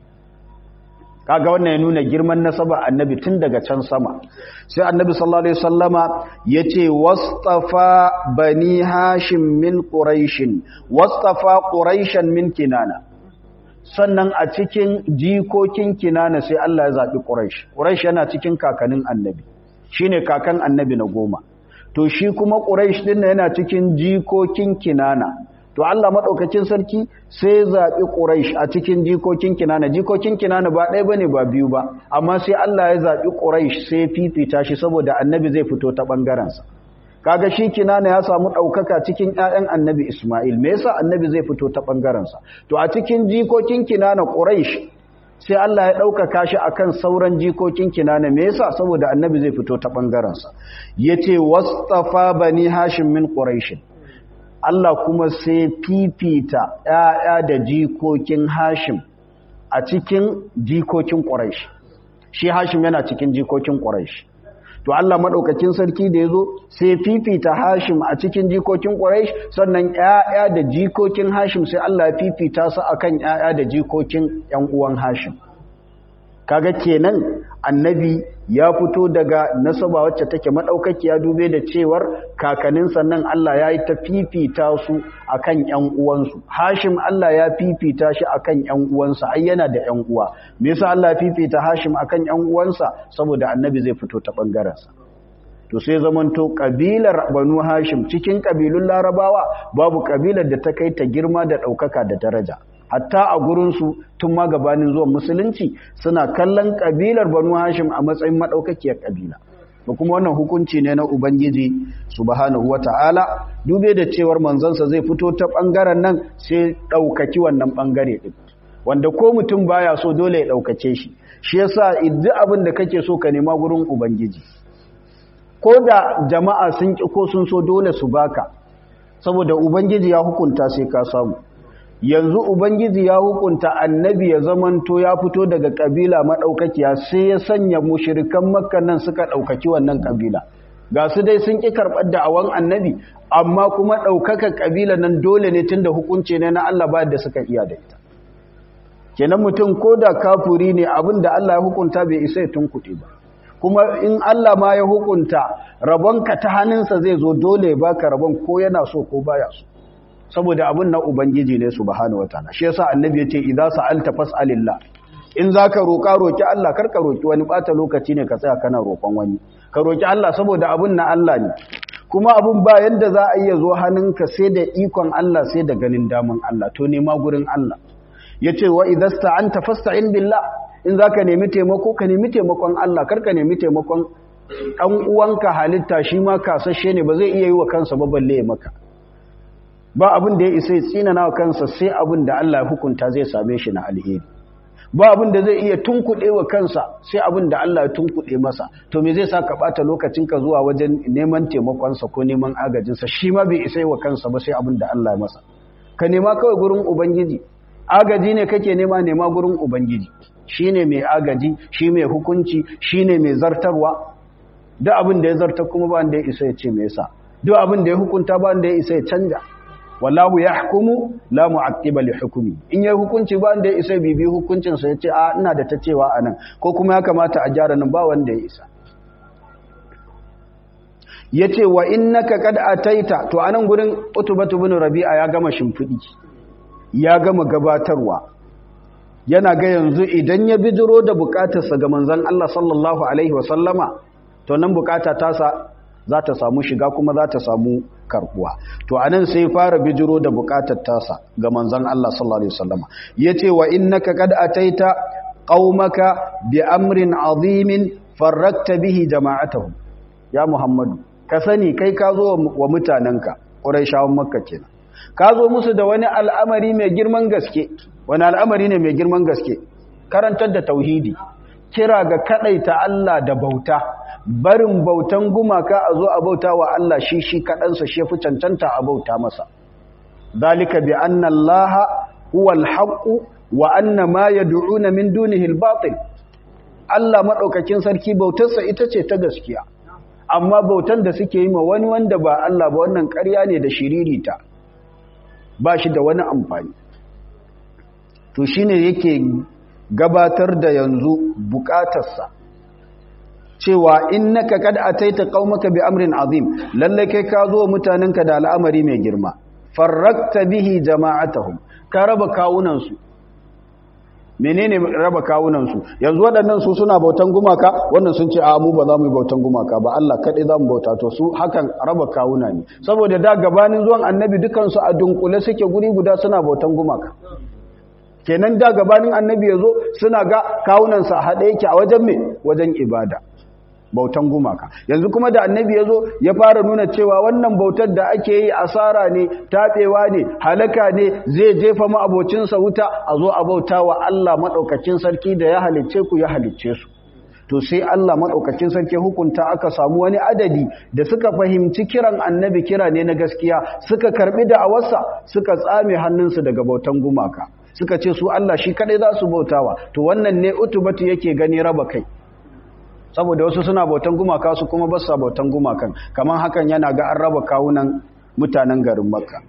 Speaker 1: Kaga wannan ya nuna girman nasaba annabi tun daga can sama. Sai annabi sallallahu Alaihi wasallama ya ce, Wastafa bani Hashim min Quraishin, Wastafa Quraishan min Kinana. Sannan a cikin jikokin Kinana sai Allah ya zaɓi Quraish. Quraish yana cikin kakanin annabi, shi ne kakan annabi na 10. To shi kuma Quraish ɗin yana cikin jikokin Kinana. To Allah maɗaukakin sarki sai zaɓi Quraish a cikin jikokin Kinana. Jikokin Kinana ba ɗaya ba ne ba biyu ba, amma sai Allah ya zaɓi Quraish sai fifita shi saboda annabi zai fito ta ɓangarensa. Kaga shi Kinana ya samu ɗaukaka cikin ƴaƴan annabi Ismail me yasa annabi zai fito ta ɓangarensa to a cikin jikokin Kinana Quraish sai Allah ya ɗaukaka shi akan sauran jikokin Kinana me yasa saboda annabi zai fito ta ɓangarensa yace wastafa bani Hashim min Quraish Allah kuma sai fifita ƴaƴa da jikokin Hashim a cikin jikokin Quraish shi Hashim yana cikin jikokin Quraish to Allah madaukakin sarki da yazo sai fifita Hashim a cikin jikokin Quraysh sannan ƴaƴa da jikokin Hashim sai Allah ya fifita su akan ƴaƴa da jikokin ƴan uwan Hashim kaga kenan annabi ya fito daga nasaba wacce take madaukakiya dube da cewar kakanin sannan Allah ya yi ta fifita su akan ƴan uwansu Hashim Allah ya fifita shi akan ƴan uwansa ai yana da ƴan uwa me yasa Allah ya fifita Hashim akan ƴan uwansa saboda annabi zai fito ta bangaren sa to sai zamanto kabilar Banu Hashim cikin kabilun Larabawa babu kabilar da ta kai ta girma da daukaka da daraja hatta a gurinsu tun ma gabanin zuwan musulunci suna kallon kabilar Banu Hashim a matsayin madaukakiyar kabila da kuma wannan hukunci ne na Ubangiji subhanahu wata'ala dube da cewar manzansa zai fito ta bangaren nan sai daukaki wannan bangare din wanda ko mutum baya so dole ya daukace shi shi yasa idan abin da kake so ka nema gurin Ubangiji ko da jama'a sun ki ko sun so dole su baka saboda Ubangiji ya hukunta sai ka samu yanzu Ubangiji ya hukunta annabi ya zamanto ya fito daga kabila madaukakiya sai ya sanya mushrikan Makka nan suka daukaki wannan kabila ga su dai sun ki karbar da awan annabi amma kuma daukaka kabila nan dole ne tunda hukunci ne na Allah ba da suka iya da ita kenan mutum koda kafuri ne abinda Allah ya hukunta bai isa ya tunkuɗe ba kuma in Allah ma ya hukunta rabonka ta hannunsa zai zo dole ya baka rabon ko yana so ko baya so saboda abin na Ubangiji ne subhanahu wataala shi yasa annabi yace idza sa'alta fas'alillah in zaka roki Allah karka roki wani bata lokaci ne ka tsaya kana roƙon wani ka roki Allah saboda abin na Allah ne kuma abun ba yanda za a iya zo hannunka sai da ikon Allah sai da ganin daman Allah to nema gurin Allah yace wa idasta'anta fasta'in billah in zaka nemi taimako ka nemi taimakon Allah karka nemi taimakon dan uwanka halitta shi ma kasashe ne ba zai iya yi wa kansa ba balle ya maka ba abin da ya isa ya tsinana wa kansa sai abin da Allah ya hukunta zai same shi na alheri ba abin da zai iya tunkuɗe wa kansa sai abin da Allah ya tunkuɗe masa to me zai sa ka ɓata lokacinka zuwa wajen neman taimakonsa ko neman agajinsa shi ma bai isa wa kansa ba sai abin da Allah ya masa ka nema kawai gurin ubangiji agaji ne kake nema gurin ubangiji shine mai agaji shi mai hukunci shine mai zartarwa duk abin da ya zartar kuma ba wanda ya isa ya ce me yasa duk abin da ya hukunta ba wanda ya isa ya canja wallahu yahkumu la mu'aqqiba li hukmi in yayi hukunci ba wanda ya isa bibi hukuncin sa yace a ina da ta cewa anan ko kuma ya kamata a gyara nan ba wanda ya isa yace wa innaka qad ataita to anan gurin utubatu bin rabi'a ya gama shimfidi ya gama gabatarwa yana ga yanzu idan ya bijiro da bukatarsa ga manzon Allah sallallahu alaihi wasallama to nan bukata tasa za ta samu shiga kuma za ta samu karbuwa to anan sai fara bijiro da bukatar tasa ga manzon Allah sallallahu alaihi wasallama yace wa innaka qad ataita qaumaka bi amrin azimin farrakta bihi jama'atuhum ya muhammadu ka sani kai ka zo wa mutananka quraishawan makka kenan ka zo musu da wani al'amari mai girman gaske wani al'amari ne mai girman gaske karantar da tauhidi kira ga kadaita Allah da bauta barin bautan gumaka a zo a bauta wa Allah shi kaɗansa shi fi cancanta a bauta masa dalika bi anna Allah huwa al-haqq wa anna ma yad'una min dunihi al-batil Allah madaukakin sarki bautarsa ita ce ta gaskiya amma bautan da suke yi ma wani wanda ba Allah ba wannan ƙarya ne da shiririta ba shi da wani amfani to shine yake gabatar da yanzu bukatarsa cewa innaka kad ataita qaumaka bi amrin azim lalle kai ka zo mutanenka da al'amari mai girma farrakta bihi jama'atuhum ka raba kawunan su menene raba kawunan su yanzu waɗannan su suna bautan gumaka wannan sun ce a mu ba za mu yi bautan gumaka ba Allah kadai za mu bauta to su hakan raba kawuna ne saboda da gabanin zuwan annabi dukan su a dunkule suke guri guda suna bautan gumaka kenan da gabanin annabi yazo suna ga kawunan su a hade yake a wajen me wajen ibada bautan gumaka yanzu kuma da annabi ya zo ya fara nuna cewa wannan bautar da ake yi asara ne taɓewa ne halaka ne zai jefa mu abocinsa wuta a zo a bauta wa Allah maɗaukakin sarki da ya halicce ku ya halicce su to sai Allah maɗaukakin sarki hukunta aka samu wani adadi da suka fahimci kiran annabi kira ne na gaskiya suka karɓi da'awarsa suka tsame hannunsu daga bautan gumaka suka ce su Allah shi kaɗai za su bautawa to wannan ne utubatu yake gani raba kai saboda wasu suna bautan gumaka su kuma ba su bautan gumakan kamar hakan yana ga an raba kawunan mutanen garin makka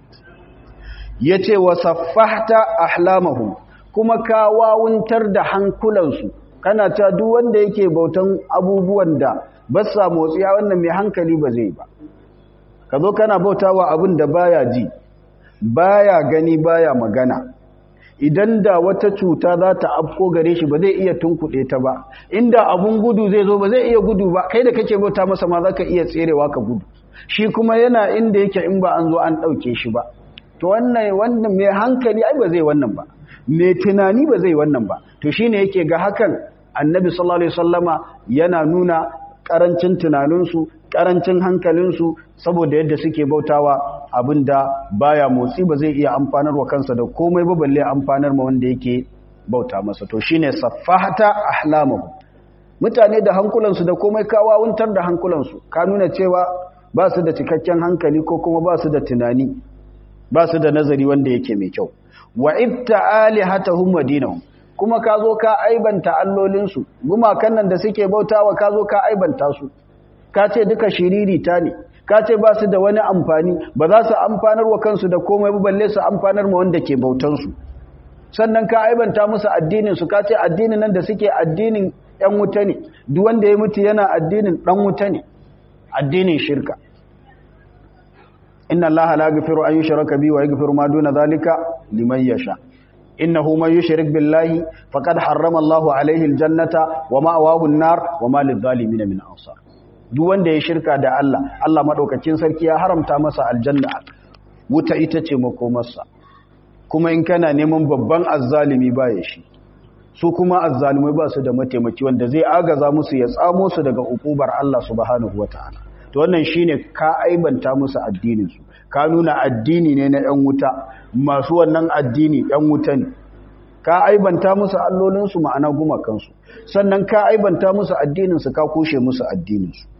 Speaker 1: yace wa saffahta ahlamahum kuma ka wawuntar da hankulansu kana ta duk wanda yake bautan abubuwan da ba sa motsiya wannan mai hankali ba zai ba ka zo kana bautawa abin da baya ji baya gani baya magana idan da wata cuta za ta afko gare shi ba zai iya tunkuɗe ta ba inda abun gudu zai zo ba zai iya gudu ba kai da kake bauta masa ma za ka iya tserewa ka gudu shi kuma yana inda yake in ba an zo an ɗauke shi ba to wannan mai hankali ai ba zai wannan ba mai tunani ba zai wannan ba to shine yake ga hakan annabi sallallahu alaihi wasallama yana nuna karancin tunaninsu karancin hankalinsu saboda yadda suke bautawa abinda baya motsi ba zai iya amfanar wa kansa da komai ba balle amfanar ma wanda yake bauta masa to shine saffahata ahlamahu mutane da hankulansu da komai kawawuntar da hankulansu ka nuna cewa ba su da cikakken hankali ko kuma ba su da tunani ba su da nazari wanda yake mai kyau wa ibta'alihatahum wa dinahum kuma ka zo ka aibanta allolinsu gumakan nan da suke bautawa ka zo ka aibanta su ka ce duka shiririta ne ka ce ba su da wani amfani ba za su amfanar wa kansu da komai ba balle su amfanar ma wanda ke bautansu sannan ka aibanta musu addinin su ka ce addinin nan da suke addinin ɗan wuta ne duk wanda ya mutu yana addinin ɗan wuta ne addinin shirka inna allaha la yaghfiru an yushraka bihi wa yaghfiru ma duna dhalika liman yasha innahu man yushrik billahi faqad harrama Allahu alayhi aljannata wa ma'wahu an-nar wa ma lidh-dhalimin min ansar duk wanda ya shirka da Allah Allah madaukakin sarki ya haramta masa aljanna, wuta ita ce makomarsa. kuma in kana neman babban azzalimi ba ya shi, su kuma azzalimai ba su da mataimaki wanda zai agaza musu ya tsamo su daga ukubar Allah subhanahu wataala. To wannan shine ka aibanta musu addinin su, ka nuna addini ne na ƴan wuta, masu wannan addini ƴan wuta ne, ka aibanta musu allolin su ma'ana gumakan su, sannan ka aibanta musu addinin su, ka kushe musu addinin su.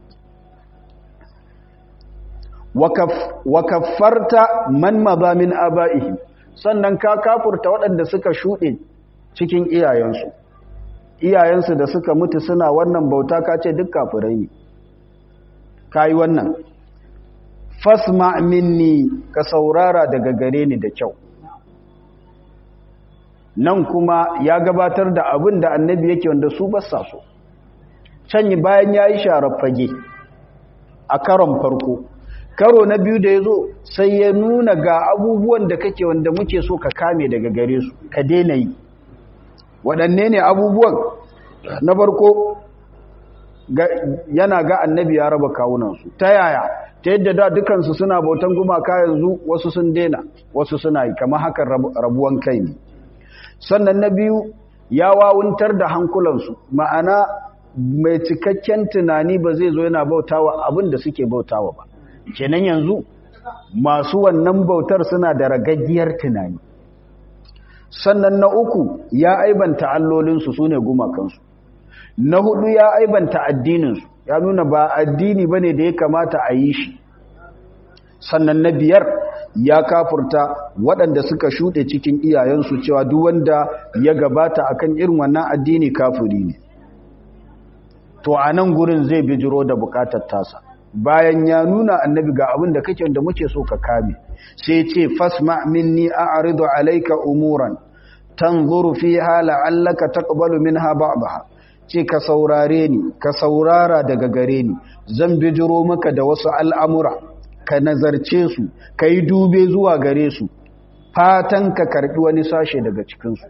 Speaker 1: wa kaffarta man madha min abaihim, sannan ka kafurta waɗanda suka shuɗe cikin iyayensu da suka mutu suna wannan bauta, ka ce duk kafirai ne. Kai wannan fasma minni, ka saurara daga gare ni da kyau. Nan kuma ya gabatar da abin da annabi yake wanda su ba sa so. Can bayan yayi sharar fage a karon farko, karo na biyu da ya zo sai ya nuna ga abubuwan da kake wanda muke so ka kame daga gare su, ka daina yi. Waɗanne ne abubuwan? Na farko yana ga annabi ya raba kawunansu. Ta yaya? Ta yadda da dukansu suna bautan gumaka, yanzu wasu sun daina, wasu suna yi, kamar hakan rabuwan kai ne. Sannan na biyu ya wawuntar da hankulansu, ma'ana mai cikakken tunani ba zai zo yana bautawa abin da suke bautawa ba. Kenan yanzu masu wannan bautar suna da ragaggiyar tunani. Sannan na uku ya aibanta allolinsu, su ne gumakansu. Na hudu ya aibanta addininsu, ya nuna ba addini bane da ya kamata a yi shi. Sannan na biyar ya kafurta waɗanda suka shuɗe cikin iyayensu, cewa duk wanda ya gabata akan irin wannan addini kafiri ne. To a nan gurin zai bijiro da bukatar tasa, bayan ya nuna annabi ga abin da kake wanda muke so ka kame, sai ce fasma minni a'ridu alayka umuran tanzuru fiha la'allaka taqbalu minha ba'daha. Ce ka saurare ni, ka saurara daga gare ni, zan bijiro maka da wasu al'amura, ka nazarce su, ka yi dube zuwa gare su, fatan ka karbi wani sashe daga cikinsu.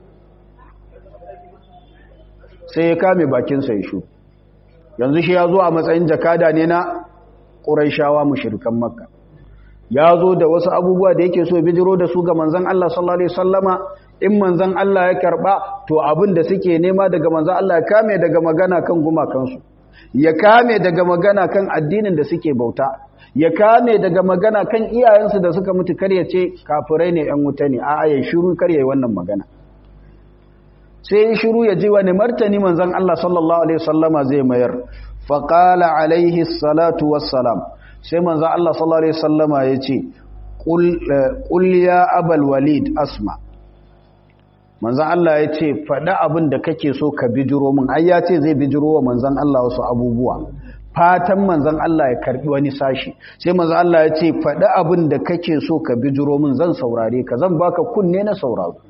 Speaker 1: Sai ya kame bakinsa ya shu. Yanzu shi ya zo a matsayin jakada ne na Qurayshawa mushrikan Makka. Ya zo da wasu abubuwa da yake so ya bijiro da su ga manzon Allah sallallahu alaihi wasallama. In manzon Allah ya karba, to abin da suke nema daga manzon Allah ya kame daga magana kan gumakansu, ya kame daga magana kan addinin da suke bauta, ya kame daga magana kan iyayensu da suka mutu, kar ya ce kafirai ne ƴan wuta ne, a'a ya shiru, kar ya yi wannan magana. Sai ya shiru ya ji wani martani manzon Allah sallallahu alaihi wasallama zai mayar. Faqala alaihi salatu wassalam, sai manzon Allah sallallahu alaihi wasallama ya ce qul ya abal walid asma. Manzan Allah ya ce faɗi abin da kake so ka bijiro min. Ai ya ce zai bijiro wa manzan Allah wasu abubuwa, fatan manzan Allah ya karbi wani sashi. Sai manzan Allah ya ce faɗi abin da kake so ka bijiro min, zan saurare ka, zan baka kunne na sauraro.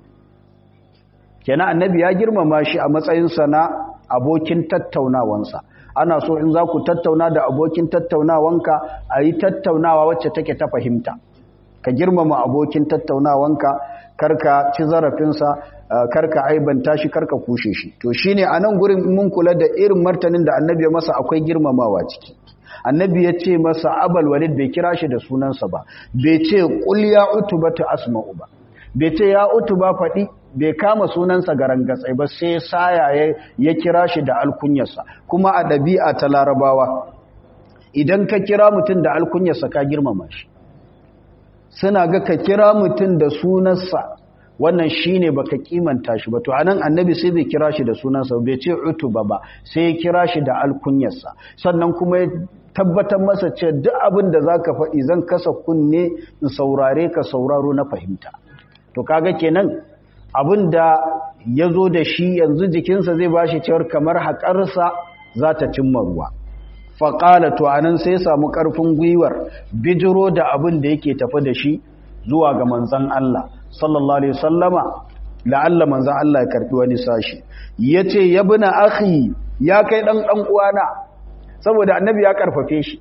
Speaker 1: Kenan annabi ya girmama shi a matsayinsa na abokin tattaunawansa. Ana so in za ku tattauna da abokin tattaunawanka, a yi tattaunawa wacce take ta fahimta. Ka girmama abokin tattaunawanka, karka ci zarafinsa, karka aibanta shi, karka kushe shi. To shine a nan gurin mun kula da irin martanin da annabi ya masa, akwai girmamawa ciki. Annabi ya ce masa abal walid, bai kira shi da sunansa ba, bai ce qul ya utuba ta asma'u ba, bai ce ya utuba faɗi, bai kama sunansa garangatsai ba, sai saya ya kira shi da alkunyarsa. Kuma a ɗabi'a ta Larabawa, idan ka kira mutum da alkunyarsa ka girmama shi. Suna ga ka kira mutum da sunansa, wannan shine baka kimanta shi ba. To anan annabi sai bai kira shi da sunansa, bai ce utuba ba, sai ya kira shi da alkunyarsa. Sannan kuma ya tabbatar masa ce duk abin da zaka faɗi zan kasa kunne in saurare ka sauraro na fahimta. To kaga kenan abin da ya zo da shi yanzu jikinsa zai bashi cewar kamar haƙarsa za ta cimma ruwa. Faƙala, to anan sai samu ƙarfin gwiwar bijiro da abin da yake tafi da shi zuwa ga manzan Allah sallallahu alaihi wasallama, la'alla manzan Allah ya karɓi wani sashi. Yace ya bina akhi, ya kai dan uwana, saboda annabi ya karfafe shi.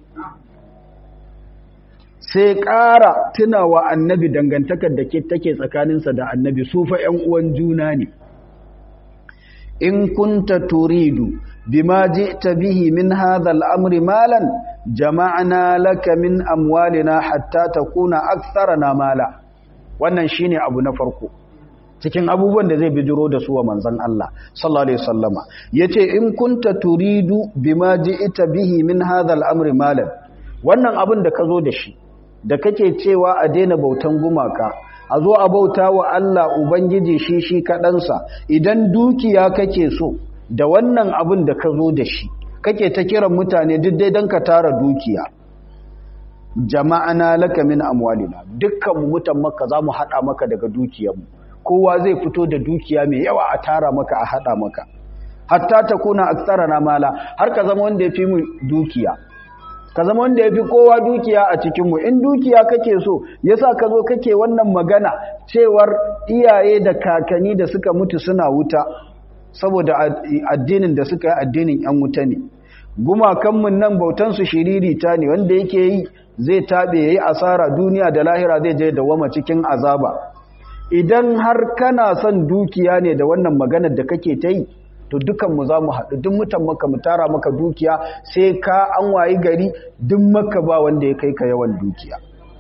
Speaker 1: Sai ƙara tunawa annabi dangantakar da take tsakaninsa da annabi, su fa ƴan uwan juna ne. in kunta turidu bima ji'ta bihi min hadha al-amri malan jama'na laka min amwalina hatta takuna aktharana mala. Wannan shine abu na farko cikin abubuwan da zai bijiro da su wa manzon Allah sallallahu alaihi wasallama. Yace in kunta turidu bima ji'ta bihi min hadha al-amri malan, wannan abin da ka zo da shi da kake cewa a daina bautan gumaka, a zo a bauta wa Allah Ubangiji shi kaɗansa, idan dukiya kake so da wannan abin da ka zo da shi kake ta kiran mutane duk dai don ka tara dukiya, jama'ana laka min amwalina, dukkan mutan Makka za mu haɗa maka daga dukiyarmu, kowa zai fito da dukiya mai yawa a tara maka a haɗa maka, hatta ta kuna aksarana mala, har ka zama wanda ya fi mu dukiya, ka zama wanda ya fi kowa dukiya a cikinmu. In dukiya kake so yasa ka zo kake wannan magana cewar iyaye da kakanni da suka mutu suna wuta saboda addinin da suka yi addinin yan wuta ne, gumakanmu nan bautansu shiririta ne, wanda yake yi zai taɓe ya yi asara duniya da lahira, zai je dawama cikin azaba. Idan har kana son dukiya ne da wannan maganar da kake ta yi, to dukanmu za mu haɗu, duk mutan Makka mu tara maka dukiya, sai ka an wayi gari duk Makka ba wanda ya kai ka yawan dukiya.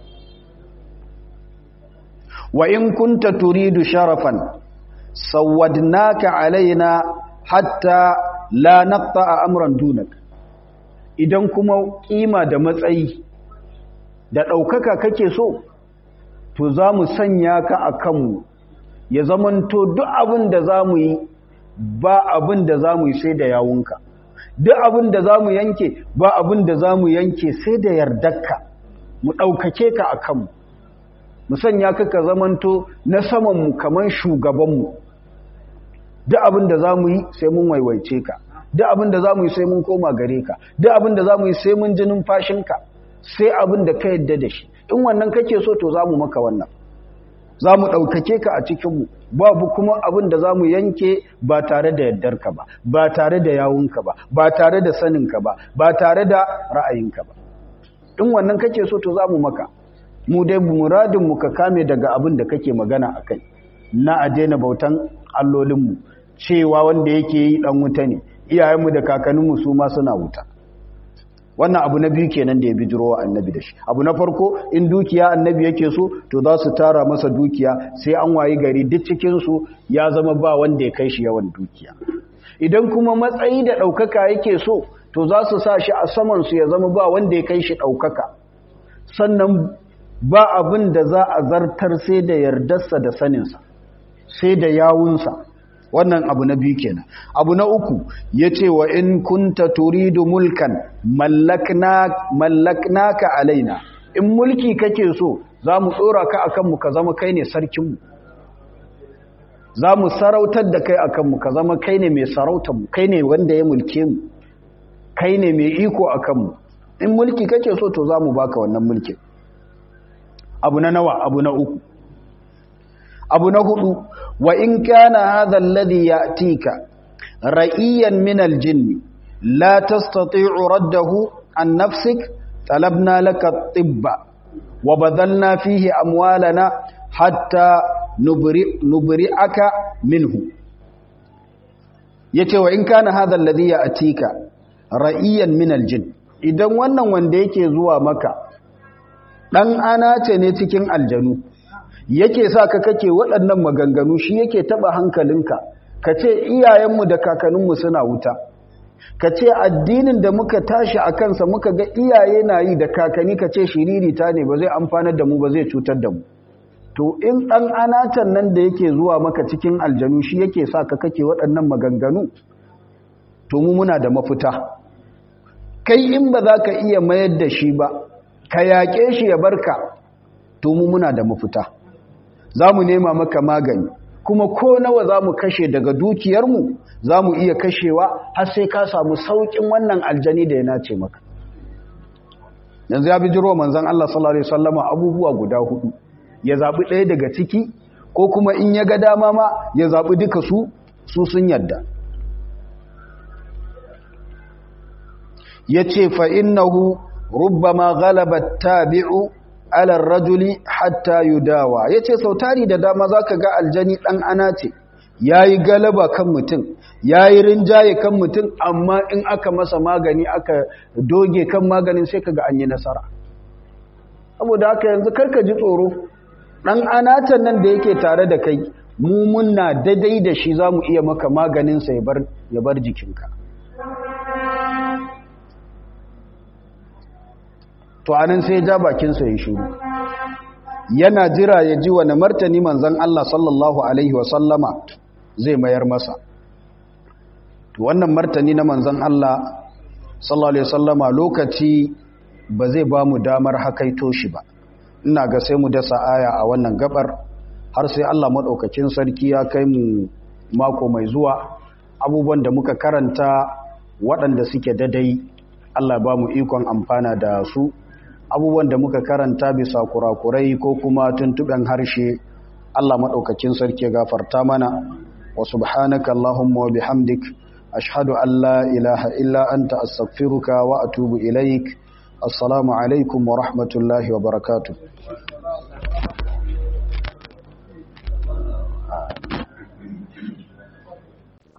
Speaker 1: Wa in kunta turidu sharafan sawwadnaka alaina hatta la naqta'a amran dunak, idan kuma kima da matsayi da ɗaukaka kake so, to za mu sanya ka a kanmu, ya zamanto duk abin da za mu yi ba abin da za mu yi sai da yawunka, duk abin da za mu yanke ba abin da za mu yanke sai da yardarka, mu ɗaukake ka a kanmu, mu sanya ka ka zamanto na samanmu kamar shugabanmu. Duk abin da za mu yi sai mun waiwaice ka, duk abin da za mu yi sai mun koma gare ka, duk abin da za mu yi sai mun ji numfashinka, sai abin da ka yadda da shi. In wannan kake so to za mu maka wannan, za mu ɗaukake ka a cikinmu, babu kuma abin da za mu yanke ba tare da yardarka ba, ba tare da yawunka ba, ba tare da saninka ba, ba tare da ra'ayinka ba. In wannan kake so to za mu maka, mu dai muradinmu ka kame daga abin da kake magana a kai, na a daina bautan allolinmu, cewa wanda yake yi ɗan wuta ne, iyayenmu da kakanninmu su ma suna wuta. Wannan abu na biyu kenan da ya bijiro wa annabi da shi. Abu na farko, in dukiya annabi yake so to za su tara masa dukiya, sai an wayi gari duk cikinsu ya zama ba wanda ya kai shi yawan dukiya. Idan kuma matsayi da ɗaukaka yake so to za su sa shi a samansu ya zama ba wanda ya kai shi ɗaukaka, sannan ba abin da za a zartar sai da yardarsa da saninsa, sai da yawunsa. Wannan abu na biyu kenan. Abu na uku yace wa in kunta turidu mulkan mallaknaka alaina, in mulki kake so zamu tsora ka akan mu ka zama kai ne sarkin mu, zamu sarautar da kai akan mu ka zama kai ne mai sarautar mu, kai ne wanda ya mulke mu, kai ne mai iko akan mu. In mulki kake so to zamu baka wannan mulkin. Abu na nawa? Abu na uku. Abu na hudu, wa in kana hadha alladhi ya'tika ra'iyan min al-jinn la tastati'u raddahu an nafsik talabna laka at-tibba wa badalna fihi amwalana hatta nubri'aka minhu. Yace wa in kana hadha alladhi ya'tika ra'iyan min al-jinn, idan wannan wanda yake zuwa maka dan anace ne cikin aljanu, yake sa ka kake waɗannan maganganu, shi yake taba hankalinka, ka ce iyayenmu da kakanninmu suna wuta, ka ce addinin da muka tashi a kansa muka ga iyaye na yi da kakanni, ka ce shiririta ne, ba zai amfanar da mu ba, zai cutar da mu. To in ɗan anatan nan da yake zuwa maka cikin aljanu shi yake sa ka kake waɗannan maganganu, to mu muna da mafita. Kai in ba za ka iya mayar da shi ba, ka yaƙe shi ya barka, to mu muna da mafita. Za mu nema maka magani, kuma ko nawa za mu kashe daga dukiyarmu za mu iya kashewa har sai ka samu sauƙin wannan aljani da ya nace maka. Yanzu ya bijiro manzon Allah sallallahu alaihi wasallama abubuwa guda hudu, ya zaɓi ɗaya daga ciki, ko kuma in ya ga dama ma ya zaɓi duka su sun yadda. Ya ce fa innahu rubbama ghalaba tabi'u alar rajuli hatta yudawa. Yace sautari da dama zaka ga aljani dan ana ce yayi galaba kan mutum, yayi rinjaye kan mutum, amma in aka masa magani aka doge kan maganin sai kaga an yi nasara. Saboda haka yanzu karka ji tsoro, dan anatan nan da yake tare da kai mu munna daidai da shi zamu iya maka maganin sa ya bar jikinka. To anan sai ja bakin sa ya shiru, yana jira ya ji wani martani manzon Allah sallallahu alaihi wasallama zai mayar masa. To wannan martani na manzon Allah sallallahu alaihi wasallama lokaci ba zai ba mu damar hakaito shi ba. Ina ga sai mu dasa aya a wannan gabar har sai Allah madaukakin sarki ya kai mu mako mai zuwa. Abubuwan da muka karanta waɗanda suke dadai Allah ba mu ikon amfana da su. Abubuwan da muka karanta bisa kurakurai ko kuma tuntuɓen harshe Allah maɗaukakin sarki ya gafarta mana. Wa subhanaka Allahumma wa bihamdik ashhadu an la ilaha illa anta astaghfiruka wa atubu ilaik. Assalamu alaikum wa rahmatullahi wa barakatuh.